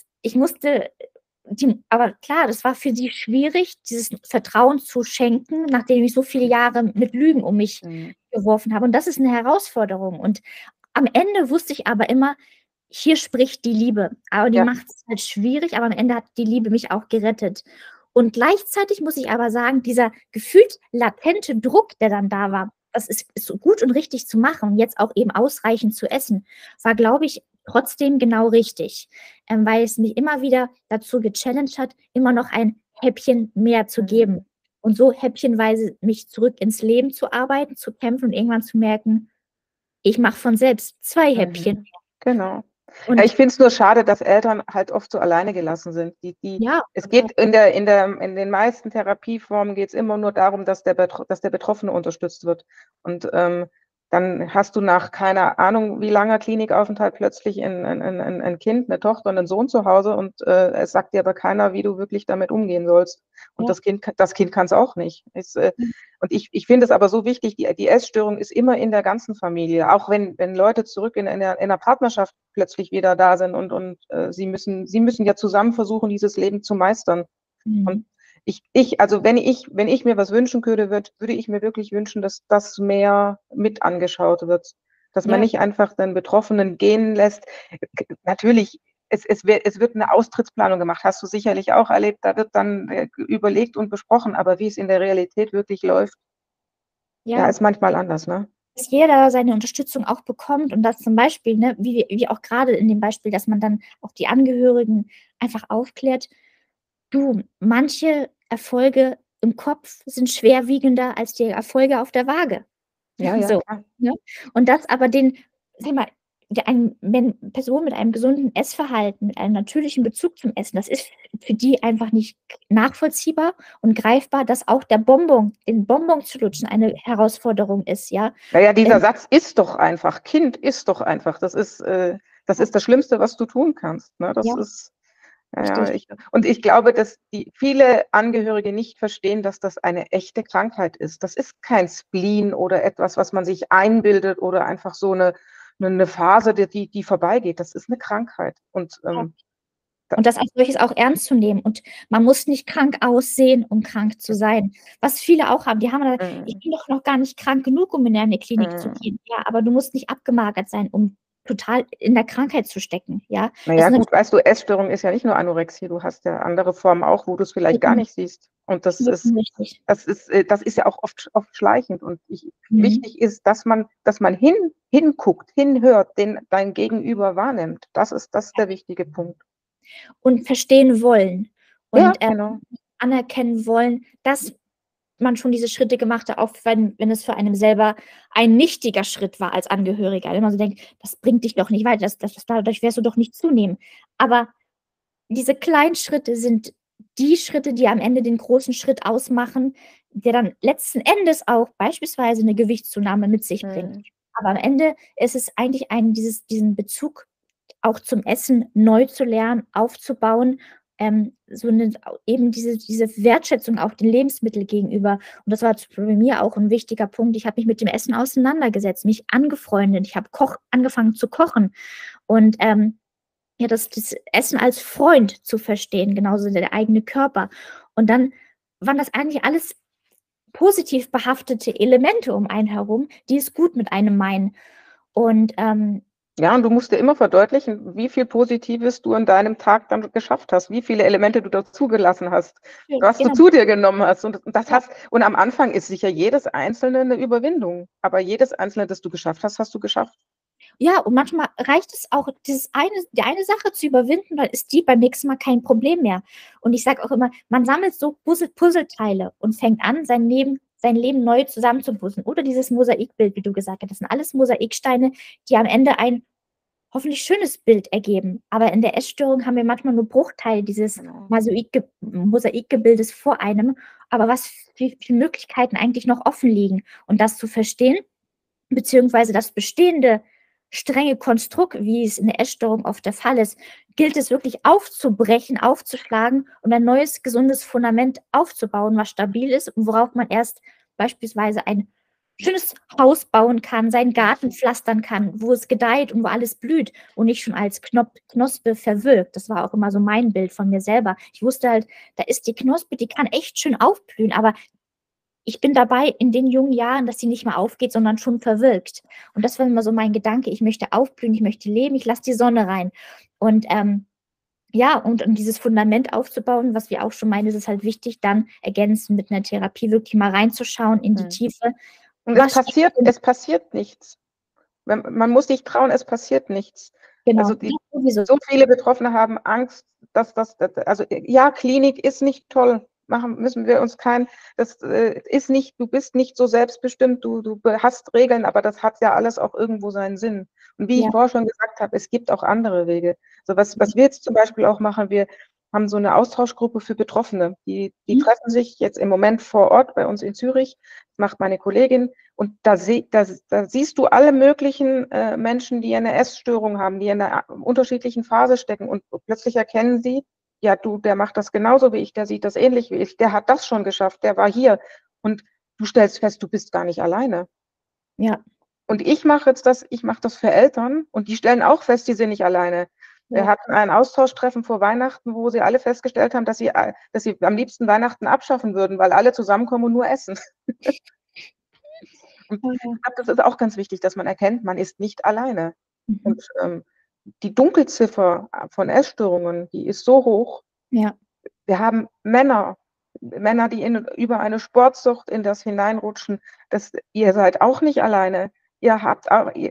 aber klar, das war für sie schwierig, dieses Vertrauen zu schenken, nachdem ich so viele Jahre mit Lügen um mich geworfen habe. Und das ist eine Herausforderung. Und am Ende wusste ich aber immer, hier spricht die Liebe. Aber die macht es halt schwierig, aber am Ende hat die Liebe mich auch gerettet. Und gleichzeitig muss ich aber sagen, dieser gefühlt latente Druck, der dann da war, das ist so gut und richtig zu machen, jetzt auch eben ausreichend zu essen, war, glaube ich, trotzdem genau richtig, weil es mich immer wieder dazu gechallenged hat, immer noch ein Häppchen mehr zu geben und so häppchenweise mich zurück ins Leben zu arbeiten, zu kämpfen und irgendwann zu merken, ich mache von selbst 2 Häppchen. Genau. Ja, Und ich finde es nur schade, dass Eltern halt oft so alleine gelassen sind. ja, Es geht in den meisten Therapieformen geht es immer nur darum, dass dass der Betroffene unterstützt wird. Und dann hast du nach keine Ahnung wie langer Klinikaufenthalt plötzlich ein Kind, eine Tochter und einen Sohn zu Hause und es sagt dir aber keiner, wie du wirklich damit umgehen sollst. Und ja, das Kind kann es auch nicht. Und ich finde es aber so wichtig, die Essstörung ist immer in der ganzen Familie, auch wenn Leute zurück in einer Partnerschaft plötzlich wieder da sind und sie müssen ja zusammen versuchen, dieses Leben zu meistern. Und mhm. also wenn ich mir was wünschen könnte, würde ich mir wirklich wünschen, dass das mehr mit angeschaut wird. Dass man Ja, nicht einfach den Betroffenen gehen lässt. Natürlich, es wird eine Austrittsplanung gemacht, hast du sicherlich auch erlebt, da wird dann überlegt und besprochen, aber wie es in der Realität wirklich läuft, ja, ja. ist manchmal anders, ne? Dass jeder seine Unterstützung auch bekommt und dass zum Beispiel, ne, wie auch gerade in dem Beispiel, dass man dann auch die Angehörigen einfach aufklärt, du, manche Erfolge im Kopf sind schwerwiegender als die Erfolge auf der Waage. Ja, ja, So, klar. ne? Und das aber sag mal, wenn Personen mit einem gesunden Essverhalten, mit einem natürlichen Bezug zum Essen, das ist für die einfach nicht nachvollziehbar und greifbar, dass auch den Bonbon zu lutschen eine Herausforderung ist, ja. Naja, dieser Wenn Satz ist doch einfach, Kind ist doch einfach. Das ist das Schlimmste, was du tun kannst. Ne? ja, Ja, richtig. und ich glaube, dass viele Angehörige nicht verstehen, dass das eine echte Krankheit ist. Das ist kein Spleen oder etwas, was man sich einbildet oder einfach so eine Phase, die vorbeigeht. Das ist eine Krankheit. Und Ja. Und das als solches auch ernst zu nehmen. Und man muss nicht krank aussehen, um krank zu sein. Was viele auch haben, die haben dann, ich mm, bin doch noch gar nicht krank genug, um in eine Klinik zu mm. gehen. Ja, aber du musst nicht abgemagert sein, um total in der Krankheit zu stecken. Ja, das Naja, ist gut, weißt du, Essstörung ist ja nicht nur Anorexie, du hast ja andere Formen auch, wo du es vielleicht gar vollkommen, nicht siehst. Und vollkommen richtig. das ist ja auch oft schleichend. Und Mhm. wichtig ist, dass man hinguckt, hinhört, dein Gegenüber wahrnimmt. Das ist der wichtige Punkt. Und verstehen wollen Ja, und genau. anerkennen wollen, dass man schon diese Schritte gemacht hat, auch wenn es für einen selber ein nichtiger Schritt war als Angehöriger. Wenn man so denkt, das bringt dich doch nicht weiter, dadurch wirst du doch nicht zunehmen. Aber diese kleinen Schritte sind die Schritte, die am Ende den großen Schritt ausmachen, der dann letzten Endes auch beispielsweise eine Gewichtszunahme mit sich bringt. Hm. Aber am Ende ist es eigentlich diesen Bezug auch zum Essen neu zu lernen, aufzubauen, so eine, eben diese Wertschätzung auch den Lebensmitteln gegenüber. Und das war bei mir auch ein wichtiger Punkt. Ich habe mich mit dem Essen auseinandergesetzt, mich angefreundet, ich habe angefangen zu kochen und ja, das Essen als Freund zu verstehen, genauso der eigene Körper. Und dann waren das eigentlich alles positiv behaftete Elemente um einen herum, die es gut mit einem meinen. Und Ja, und du musst dir immer verdeutlichen, wie viel Positives du an deinem Tag dann geschafft hast, wie viele Elemente du dazugelassen hast, was du genau, zu dir genommen hast. ja, Und am Anfang ist sicher jedes einzelne eine Überwindung. Aber jedes einzelne, das du geschafft hast, hast du geschafft. ja, und manchmal reicht es auch, die eine Sache zu überwinden, dann ist die beim nächsten Mal kein Problem mehr. Und ich sage auch immer, man sammelt so Puzzleteile und fängt an, sein Leben neu zusammenzupuzzeln. Oder dieses Mosaikbild, wie du gesagt hast, das sind alles Mosaiksteine, die am Ende ein hoffentlich schönes Bild ergeben. Aber in der Essstörung haben wir manchmal nur Bruchteile dieses Genau. Mosaikgebildes vor einem, aber was für viele Möglichkeiten eigentlich noch offen liegen. Und das zu verstehen, beziehungsweise das bestehende strenge Konstrukt, wie es in der Essstörung oft der Fall ist, gilt es wirklich aufzubrechen, aufzuschlagen und ein neues, gesundes Fundament aufzubauen, was stabil ist und worauf man erst beispielsweise ein schönes Haus bauen kann, seinen Garten pflastern kann, wo es gedeiht und wo alles blüht und nicht schon als Knospe verwirkt. Das war auch immer so mein Bild von mir selber. Ich wusste halt, da ist die Knospe, die kann echt schön aufblühen, aber ich bin dabei in den jungen Jahren, dass sie nicht mehr aufgeht, sondern schon verwirkt. Und das war immer so mein Gedanke, ich möchte aufblühen, ich möchte leben, ich lasse die Sonne rein. Und ja, und um dieses Fundament aufzubauen, was wir auch schon meinen, ist es halt wichtig, dann ergänzend mit einer Therapie wirklich mal reinzuschauen in die Hm. Tiefe. Und Was steht denn? es passiert nichts. Man muss sich trauen, es passiert nichts. Also Genau, das sowieso. so viele Betroffene haben Angst, also ja, Klinik ist nicht toll. Müssen wir uns das ist nicht, du bist nicht so selbstbestimmt, du hast Regeln, aber das hat ja alles auch irgendwo seinen Sinn. Und wie ich Ja. vorher schon gesagt habe, es gibt auch andere Wege. So was wir jetzt zum Beispiel auch machen, wir haben so eine Austauschgruppe für Betroffene. Die Mhm. treffen sich jetzt im Moment vor Ort bei uns in Zürich, macht meine Kollegin. Und da siehst du alle möglichen Menschen, die eine Essstörung haben, die in einer unterschiedlichen Phase stecken. Und plötzlich erkennen sie, ja, der macht das genauso wie ich, der sieht das ähnlich wie ich, der hat das schon geschafft, der war hier. Und du stellst fest, du bist gar nicht alleine. Ja. Und ich mache das für Eltern und die stellen auch fest, die sind nicht alleine. Wir Ja. hatten ein Austausch-Treffen vor Weihnachten, wo sie alle festgestellt haben, dass sie am liebsten Weihnachten abschaffen würden, weil alle zusammenkommen und nur essen. Und Ja. ich glaube, das ist auch ganz wichtig, dass man erkennt, man ist nicht alleine. Mhm. Und die Dunkelziffer von Essstörungen, die ist so hoch. Ja. Wir haben Männer, die über eine Sportsucht in das hineinrutschen. Ihr seid auch nicht alleine. Ihr habt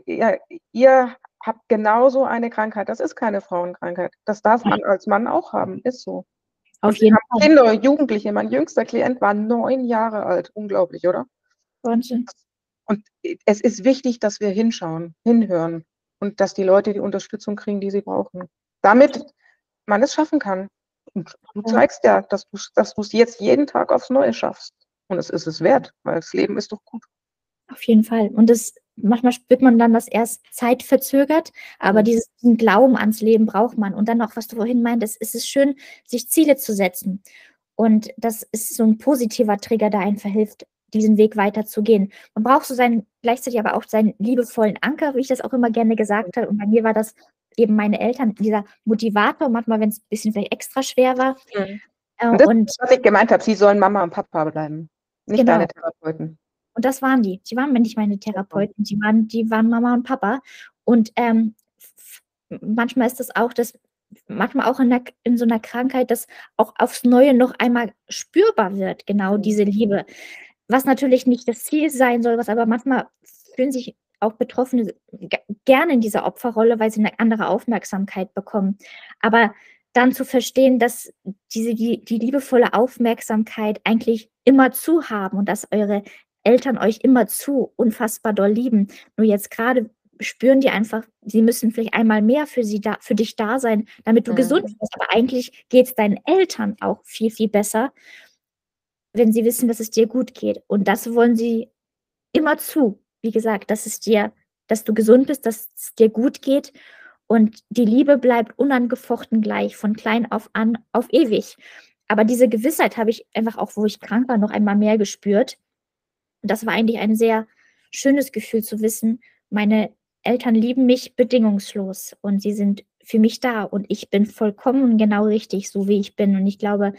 genauso eine Krankheit. Das ist keine Frauenkrankheit. Das darf man als Mann auch haben. Ist so. Auf Und wir jeden haben Fall. Kinder und Jugendliche. Mein jüngster Klient war 9 Jahre alt. Unglaublich, oder? Wahnsinn. Und es ist wichtig, dass wir hinschauen, hinhören und dass die Leute die Unterstützung kriegen, die sie brauchen, damit man es schaffen kann. Und du Ja. zeigst ja, dass du es jetzt jeden Tag aufs Neue schaffst. Und es ist es wert, weil das Leben ist doch gut. Auf jeden Fall. Und manchmal spürt man dann das erst zeitverzögert, aber Mhm. diesen Glauben ans Leben braucht man. Und dann auch, was du vorhin meintest, ist es schön, sich Ziele zu setzen. Und das ist so ein positiver Trigger, der einem verhilft, diesen Weg weiterzugehen. Man braucht so gleichzeitig aber auch seinen liebevollen Anker, wie ich das auch immer gerne gesagt habe. Und bei mir war das eben meine Eltern, dieser Motivator, manchmal, wenn es ein bisschen vielleicht extra schwer war. Mhm. Und das Und ist, was ich gemeint habe, sie sollen Mama und Papa bleiben, nicht genau. deine Therapeuten. Und das waren die. Die waren nicht meine Therapeuten, die waren Mama und Papa. Und manchmal ist das auch, manchmal auch in so einer Krankheit, dass auch aufs Neue noch einmal spürbar wird, genau diese Liebe. Was natürlich nicht das Ziel sein soll, was aber manchmal fühlen sich auch Betroffene gerne in dieser Opferrolle, weil sie eine andere Aufmerksamkeit bekommen. Aber dann zu verstehen, dass die liebevolle Aufmerksamkeit eigentlich immer zu haben und dass eure Eltern euch immer zu unfassbar doll lieben. Nur jetzt gerade spüren die einfach, sie müssen vielleicht einmal mehr für dich da sein, damit du gesund wirst. Aber eigentlich geht es deinen Eltern auch viel, viel besser, wenn sie wissen, dass es dir gut geht. Und das wollen sie immer zu. Wie gesagt, dass du gesund bist, dass es dir gut geht. Und die Liebe bleibt unangefochten gleich, von klein auf an, auf ewig. Aber diese Gewissheit habe ich einfach auch, wo ich krank war, noch einmal mehr gespürt. Und das war eigentlich ein sehr schönes Gefühl zu wissen, meine Eltern lieben mich bedingungslos und sie sind für mich da und ich bin vollkommen und genau richtig, so wie ich bin. Und ich glaube,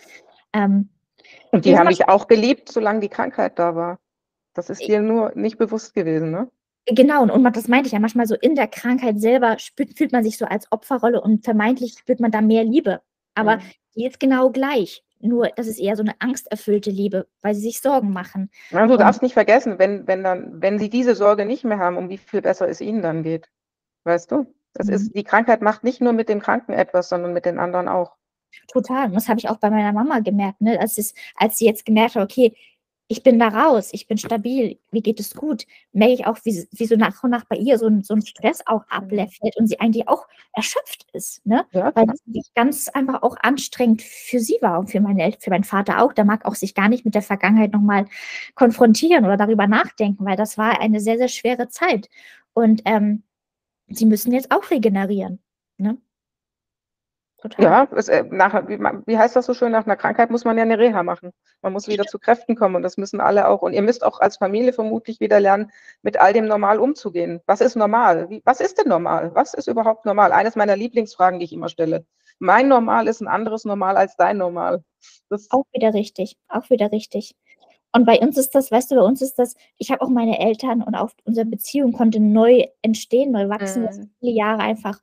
Und die haben dich auch geliebt, solange die Krankheit da war. Das ist dir nur nicht bewusst gewesen, ne? genau, und das meinte ich ja, manchmal so in der Krankheit selber fühlt man sich so als Opferrolle und vermeintlich spürt man da mehr Liebe. Aber die ist genau gleich. Nur, das ist eher so eine angsterfüllte Liebe, weil sie sich Sorgen machen. Ja, du Und darfst nicht vergessen, wenn sie diese Sorge nicht mehr haben, um wie viel besser es ihnen dann geht. Weißt du? Die Krankheit macht nicht nur mit dem Kranken etwas, sondern mit den anderen auch. total. Und das habe ich auch bei meiner Mama gemerkt, ne? Als sie jetzt gemerkt hat, okay, ich bin da raus, ich bin stabil, mir geht es gut, merke ich auch, wie so nach und nach bei ihr so ein Stress auch abläuft und sie eigentlich auch erschöpft ist, ne? Ja, Weil das wirklich ganz einfach auch anstrengend für sie war und für für meinen Vater auch. Der mag auch sich gar nicht mit der Vergangenheit nochmal konfrontieren oder darüber nachdenken, weil das war eine sehr, sehr schwere Zeit. Und sie müssen jetzt auch regenerieren, ne? Total. ja, wie heißt das so schön, nach einer Krankheit muss man ja eine Reha machen. Man muss wieder zu Kräften kommen und das müssen alle auch. Und ihr müsst auch als Familie vermutlich wieder lernen, mit all dem normal umzugehen. Was ist normal? Was ist denn normal? Was ist überhaupt normal? Eines meiner Lieblingsfragen, die ich immer stelle. Mein Normal ist ein anderes Normal als dein Normal. Auch wieder richtig, auch wieder richtig. Und bei uns ist das, weißt du, bei uns ist das, ich habe auch meine Eltern und auch unsere Beziehung konnte neu entstehen, neu wachsen, weil es viele Jahre einfach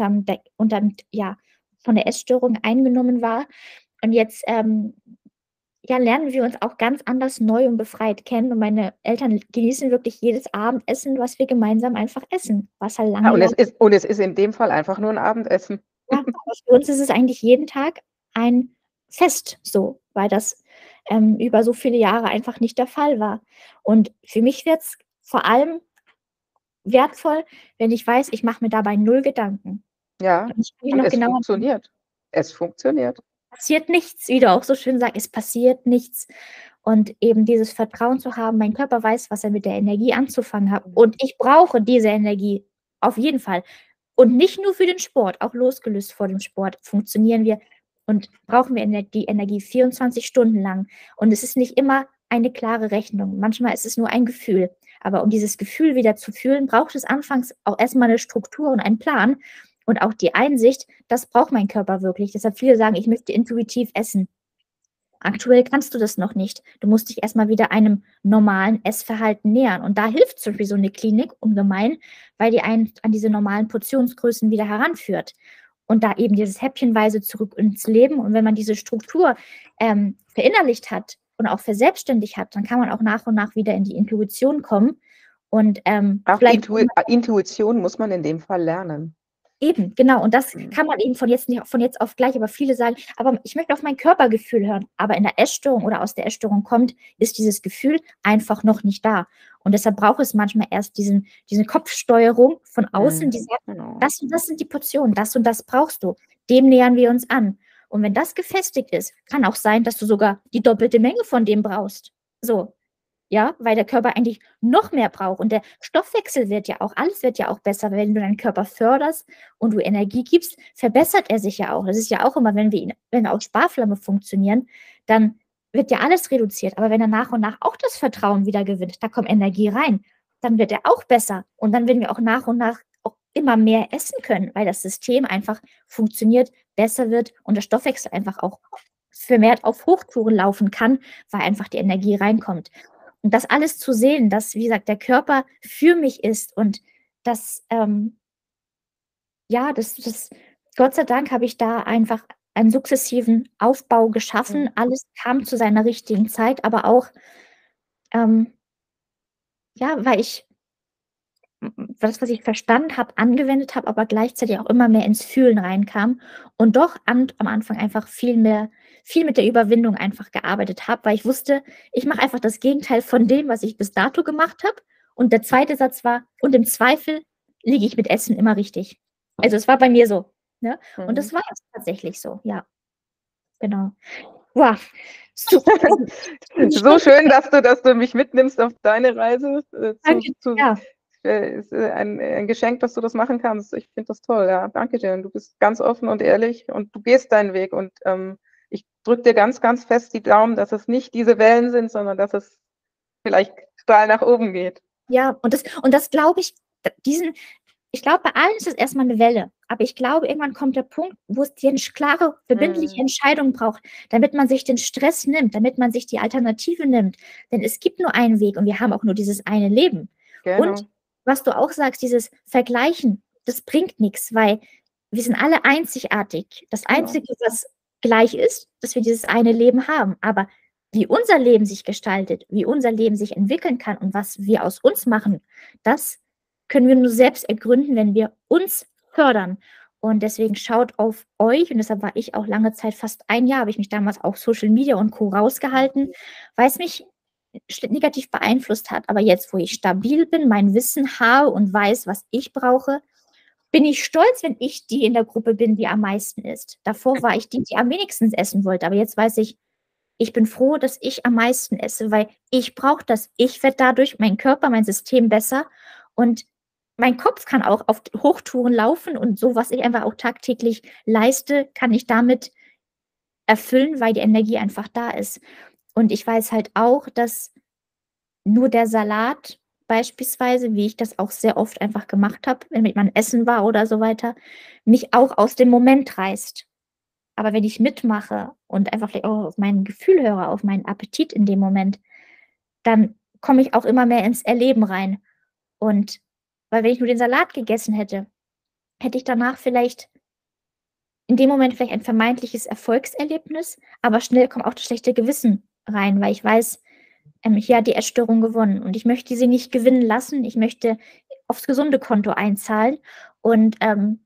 ja, von der Essstörung eingenommen war. Und jetzt ja, lernen wir uns auch ganz anders neu und befreit kennen. Und meine Eltern genießen wirklich jedes Abendessen, was wir gemeinsam einfach essen. Was halt lange, Ja, und es ist in dem Fall einfach nur ein Abendessen. ja, aber für uns ist es eigentlich jeden Tag ein Fest so, weil das über so viele Jahre einfach nicht der Fall war. Und für mich wird es vor allem wertvoll, wenn ich weiß, ich mache mir dabei 0 Gedanken. Ja, Und ich kann mich und noch es genau funktioniert. Es funktioniert. passiert nichts, wie du auch so schön sagst, es passiert nichts. Und eben dieses Vertrauen zu haben, mein Körper weiß, was er mit der Energie anzufangen hat. Und ich brauche diese Energie auf jeden Fall. Und nicht nur für den Sport, auch losgelöst vor dem Sport funktionieren wir und brauchen wir die Energie 24 Stunden lang. Und es ist nicht immer eine klare Rechnung. Manchmal ist es nur ein Gefühl. Aber um dieses Gefühl wieder zu fühlen, braucht es anfangs auch erstmal eine Struktur und einen Plan und auch die Einsicht, das braucht mein Körper wirklich. Deshalb viele sagen, ich möchte intuitiv essen. Aktuell kannst du das noch nicht. Du musst dich erstmal wieder einem normalen Essverhalten nähern. Und da hilft zum Beispiel so eine Klinik ungemein, weil die einen an diese normalen Portionsgrößen wieder heranführt. Und da eben dieses häppchenweise zurück ins Leben. Und wenn man diese Struktur verinnerlicht hat und auch verselbstständigt hat, dann kann man auch nach und nach wieder in die Intuition kommen. Und Auch vielleicht Intuition muss man in dem Fall lernen. eben, genau. Und das Mhm. kann man eben von jetzt auf gleich, aber viele sagen, aber ich möchte auf mein Körpergefühl hören. Aber in der Essstörung oder aus der Essstörung kommt, ist dieses Gefühl einfach noch nicht da. Und deshalb braucht es manchmal erst diese Kopfsteuerung von außen, die sagt, Genau. das und das sind die Portionen, das und das brauchst du. Dem nähern wir uns an. Und wenn das gefestigt ist, kann auch sein, dass du sogar die doppelte Menge von dem brauchst. So. Ja, weil der Körper eigentlich noch mehr braucht. Und der Stoffwechsel wird ja auch, alles wird ja auch besser, wenn du deinen Körper förderst und du Energie gibst, verbessert er sich ja auch. Das ist ja auch immer, wenn wir aus Sparflamme funktionieren, dann wird ja alles reduziert. Aber wenn er nach und nach auch das Vertrauen wieder gewinnt, da kommt Energie rein, dann wird er auch besser. Und dann werden wir auch nach und nach auch immer mehr essen können, weil das System einfach funktioniert, besser wird und der Stoffwechsel einfach auch vermehrt auf Hochtouren laufen kann, weil einfach die Energie reinkommt. Und das alles zu sehen, dass, wie gesagt, der Körper für mich ist und das, ja, Gott sei Dank habe ich da einfach einen sukzessiven Aufbau geschaffen. Alles kam zu seiner richtigen Zeit, aber auch, ja, weil ich das, was ich verstanden habe, angewendet habe, aber gleichzeitig auch immer mehr ins Fühlen reinkam und doch am Anfang einfach viel mit der Überwindung einfach gearbeitet habe, weil ich wusste, ich mache einfach das Gegenteil von dem, was ich bis dato gemacht habe. Und der zweite Satz war, und im Zweifel liege ich mit Essen immer richtig. Also es war bei mir so. Ne? Und das war jetzt tatsächlich so, ja. Genau. Wow. Super. So schön, dass du mich mitnimmst auf deine Reise Danke. Ja. ist ein Geschenk, dass du das machen kannst. Ich finde das toll, ja. Danke dir. Und du bist ganz offen und ehrlich und du gehst deinen Weg. Und ich drücke dir ganz, ganz fest die Daumen, dass es nicht diese Wellen sind, sondern dass es vielleicht steil nach oben geht. Ja, und das glaube ich, ich glaube, bei allen ist es erstmal eine Welle. Aber ich glaube, irgendwann kommt der Punkt, wo es eine klare, verbindliche Entscheidung braucht, damit man sich den Stress nimmt, damit man sich die Alternative nimmt. Denn es gibt nur einen Weg und wir haben auch nur dieses eine Leben. Genau. Und was du auch sagst, dieses Vergleichen, das bringt nichts, weil wir sind alle einzigartig. Das Einzige, was gleich ist, dass wir dieses eine Leben haben. Aber wie unser Leben sich gestaltet, wie unser Leben sich entwickeln kann und was wir aus uns machen, das können wir nur selbst ergründen, wenn wir uns fördern. Und deswegen schaut auf euch, und deshalb war ich auch lange Zeit, fast ein Jahr, habe ich mich damals auch Social Media und Co. rausgehalten, weil es mich negativ beeinflusst hat. Aber jetzt, wo ich stabil bin, mein Wissen habe und weiß, was ich brauche, bin ich stolz, wenn ich die in der Gruppe bin, die am meisten isst. Davor war ich die am wenigsten essen wollte. Aber jetzt weiß ich, ich bin froh, dass ich am meisten esse, weil ich brauche das. Ich werde dadurch, mein Körper, mein System besser und mein Kopf kann auch auf Hochtouren laufen und so, was ich einfach auch tagtäglich leiste, kann ich damit erfüllen, weil die Energie einfach da ist. Und ich weiß halt auch, dass nur der Salat beispielsweise, wie ich das auch sehr oft einfach gemacht habe, wenn mit meinem Essen war oder so weiter, mich auch aus dem Moment reißt. Aber wenn ich mitmache und einfach vielleicht auch auf mein Gefühl höre, auf meinen Appetit in dem Moment, dann komme ich auch immer mehr ins Erleben rein. Und weil wenn ich nur den Salat gegessen hätte, hätte ich danach vielleicht in dem Moment vielleicht ein vermeintliches Erfolgserlebnis, aber schnell kommt auch das schlechte Gewissen rein, weil ich weiß, hier hat die Essstörung gewonnen und ich möchte sie nicht gewinnen lassen. Ich möchte aufs gesunde Konto einzahlen. Und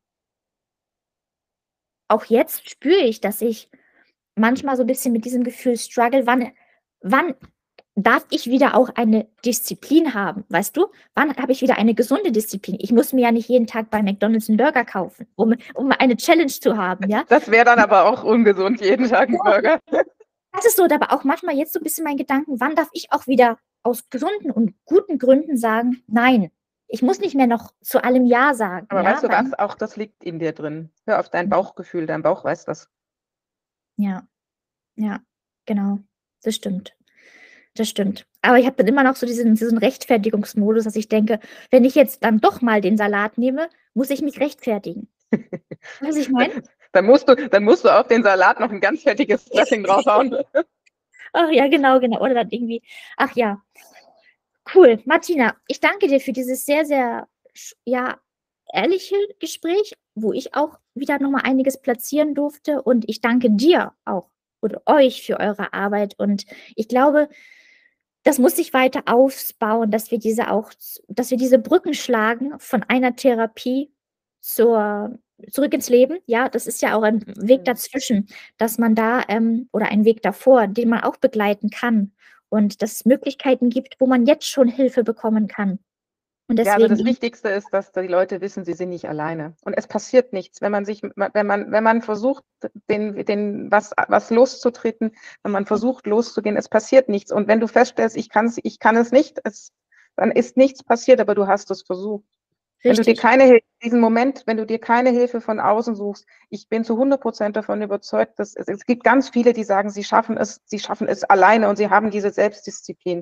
auch jetzt spüre ich, dass ich manchmal so ein bisschen mit diesem Gefühl struggle, wann darf ich wieder auch eine Disziplin haben, weißt du? Wann habe ich wieder eine gesunde Disziplin? Ich muss mir ja nicht jeden Tag bei McDonald's einen Burger kaufen, um eine Challenge zu haben, ja? Das wäre dann aber auch ungesund, jeden Tag einen Burger. Das ist so, aber auch manchmal jetzt so ein bisschen mein Gedanken, wann darf ich auch wieder aus gesunden und guten Gründen sagen, nein, ich muss nicht mehr noch zu allem Ja sagen. Aber Ja, weißt du was, auch das liegt in dir drin. Hör auf dein Bauchgefühl, dein Bauch weiß das. ja, ja, genau, das stimmt. Das stimmt. Aber ich habe dann immer noch so diesen Rechtfertigungsmodus, dass ich denke, wenn ich jetzt dann doch mal den Salat nehme, muss ich mich rechtfertigen. Weißt du, was ich meine? Dann musst du auf den Salat noch ein ganz fettiges Dressing draufhauen. Ach ja, genau. Oder dann irgendwie, ach ja. Cool. Martina, ich danke dir für dieses sehr, sehr, ja, ehrliche Gespräch, wo ich auch wieder nochmal einiges platzieren durfte. Und ich danke dir auch oder euch für eure Arbeit. Und ich glaube, das muss sich weiter ausbauen, dass wir diese Brücken schlagen von einer Therapie zurück ins Leben. Ja, das ist ja auch ein Weg dazwischen, dass man da oder ein Weg davor, den man auch begleiten kann und dass es Möglichkeiten gibt, wo man jetzt schon Hilfe bekommen kann. Und Ja, also das deswegen, Wichtigste ist, dass die Leute wissen, sie sind nicht alleine. Und es passiert nichts, wenn man versucht, was loszutreten, wenn man versucht loszugehen, es passiert nichts. Und wenn du feststellst, ich kann es nicht, dann ist nichts passiert, aber du hast es versucht. Wenn du dir wenn du dir keine Hilfe von außen suchst, ich bin zu 100% davon überzeugt, dass es gibt ganz viele, die sagen, sie schaffen es alleine und sie haben diese Selbstdisziplin.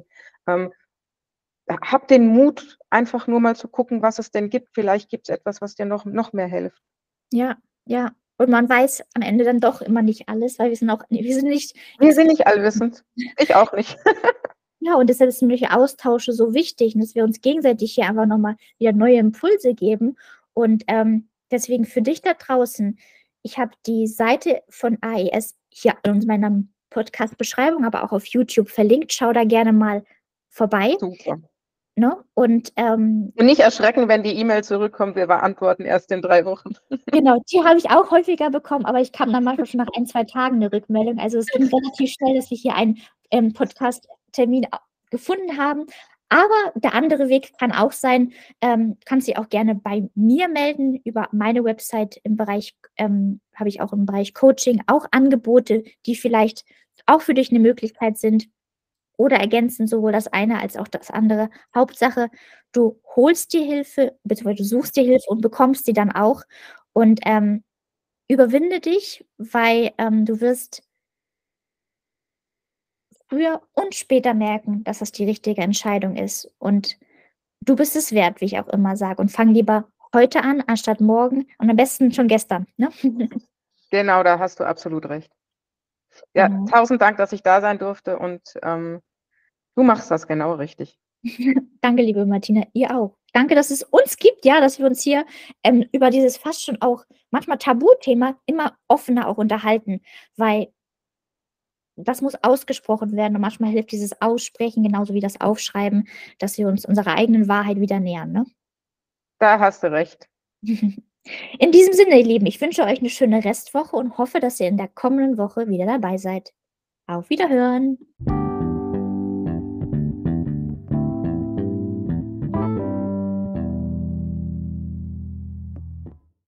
Hab den Mut, einfach nur mal zu gucken, was es denn gibt. Vielleicht gibt es etwas, was dir noch mehr hilft. ja, ja. Und man weiß am Ende dann doch immer nicht alles, weil wir sind nicht allwissend. Ich auch nicht. Ja, und deshalb sind solche Austausche so wichtig, dass wir uns gegenseitig hier einfach nochmal wieder neue Impulse geben. Und deswegen für dich da draußen, ich habe die Seite von AES hier in meiner Podcast-Beschreibung, aber auch auf YouTube verlinkt. Schau da gerne mal vorbei. Super. Ne? Und nicht erschrecken, wenn die E-Mail zurückkommt, wir beantworten erst in 3 Wochen. Genau, die habe ich auch häufiger bekommen, aber ich kam dann manchmal schon nach 1, 2 Tagen eine Rückmeldung. Also es ging relativ schnell, dass wir hier einen Podcast-Termin gefunden haben. Aber der andere Weg kann auch sein, kannst dich auch gerne bei mir melden über meine Website im Bereich, habe ich auch im Bereich Coaching auch Angebote, die vielleicht auch für dich eine Möglichkeit sind oder ergänzen sowohl das eine als auch das andere. Hauptsache, du holst dir Hilfe, beziehungsweise du suchst dir Hilfe und bekommst sie dann auch. Und überwinde dich, weil du wirst früher und später merken, dass das die richtige Entscheidung ist. Und du bist es wert, wie ich auch immer sage. Und fang lieber heute an, anstatt morgen und am besten schon gestern. Ne? Genau, da hast du absolut recht. Ja, 1000 Dank, dass ich da sein durfte und du machst das genau richtig. Danke, liebe Martina, ihr auch. Danke, dass es uns gibt, ja, dass wir uns hier über dieses fast schon auch manchmal Tabuthema immer offener auch unterhalten, weil das muss ausgesprochen werden und manchmal hilft dieses Aussprechen genauso wie das Aufschreiben, dass wir uns unserer eigenen Wahrheit wieder nähern. Ne? Da hast du recht. In diesem Sinne, ihr Lieben, ich wünsche euch eine schöne Restwoche und hoffe, dass ihr in der kommenden Woche wieder dabei seid. Auf Wiederhören!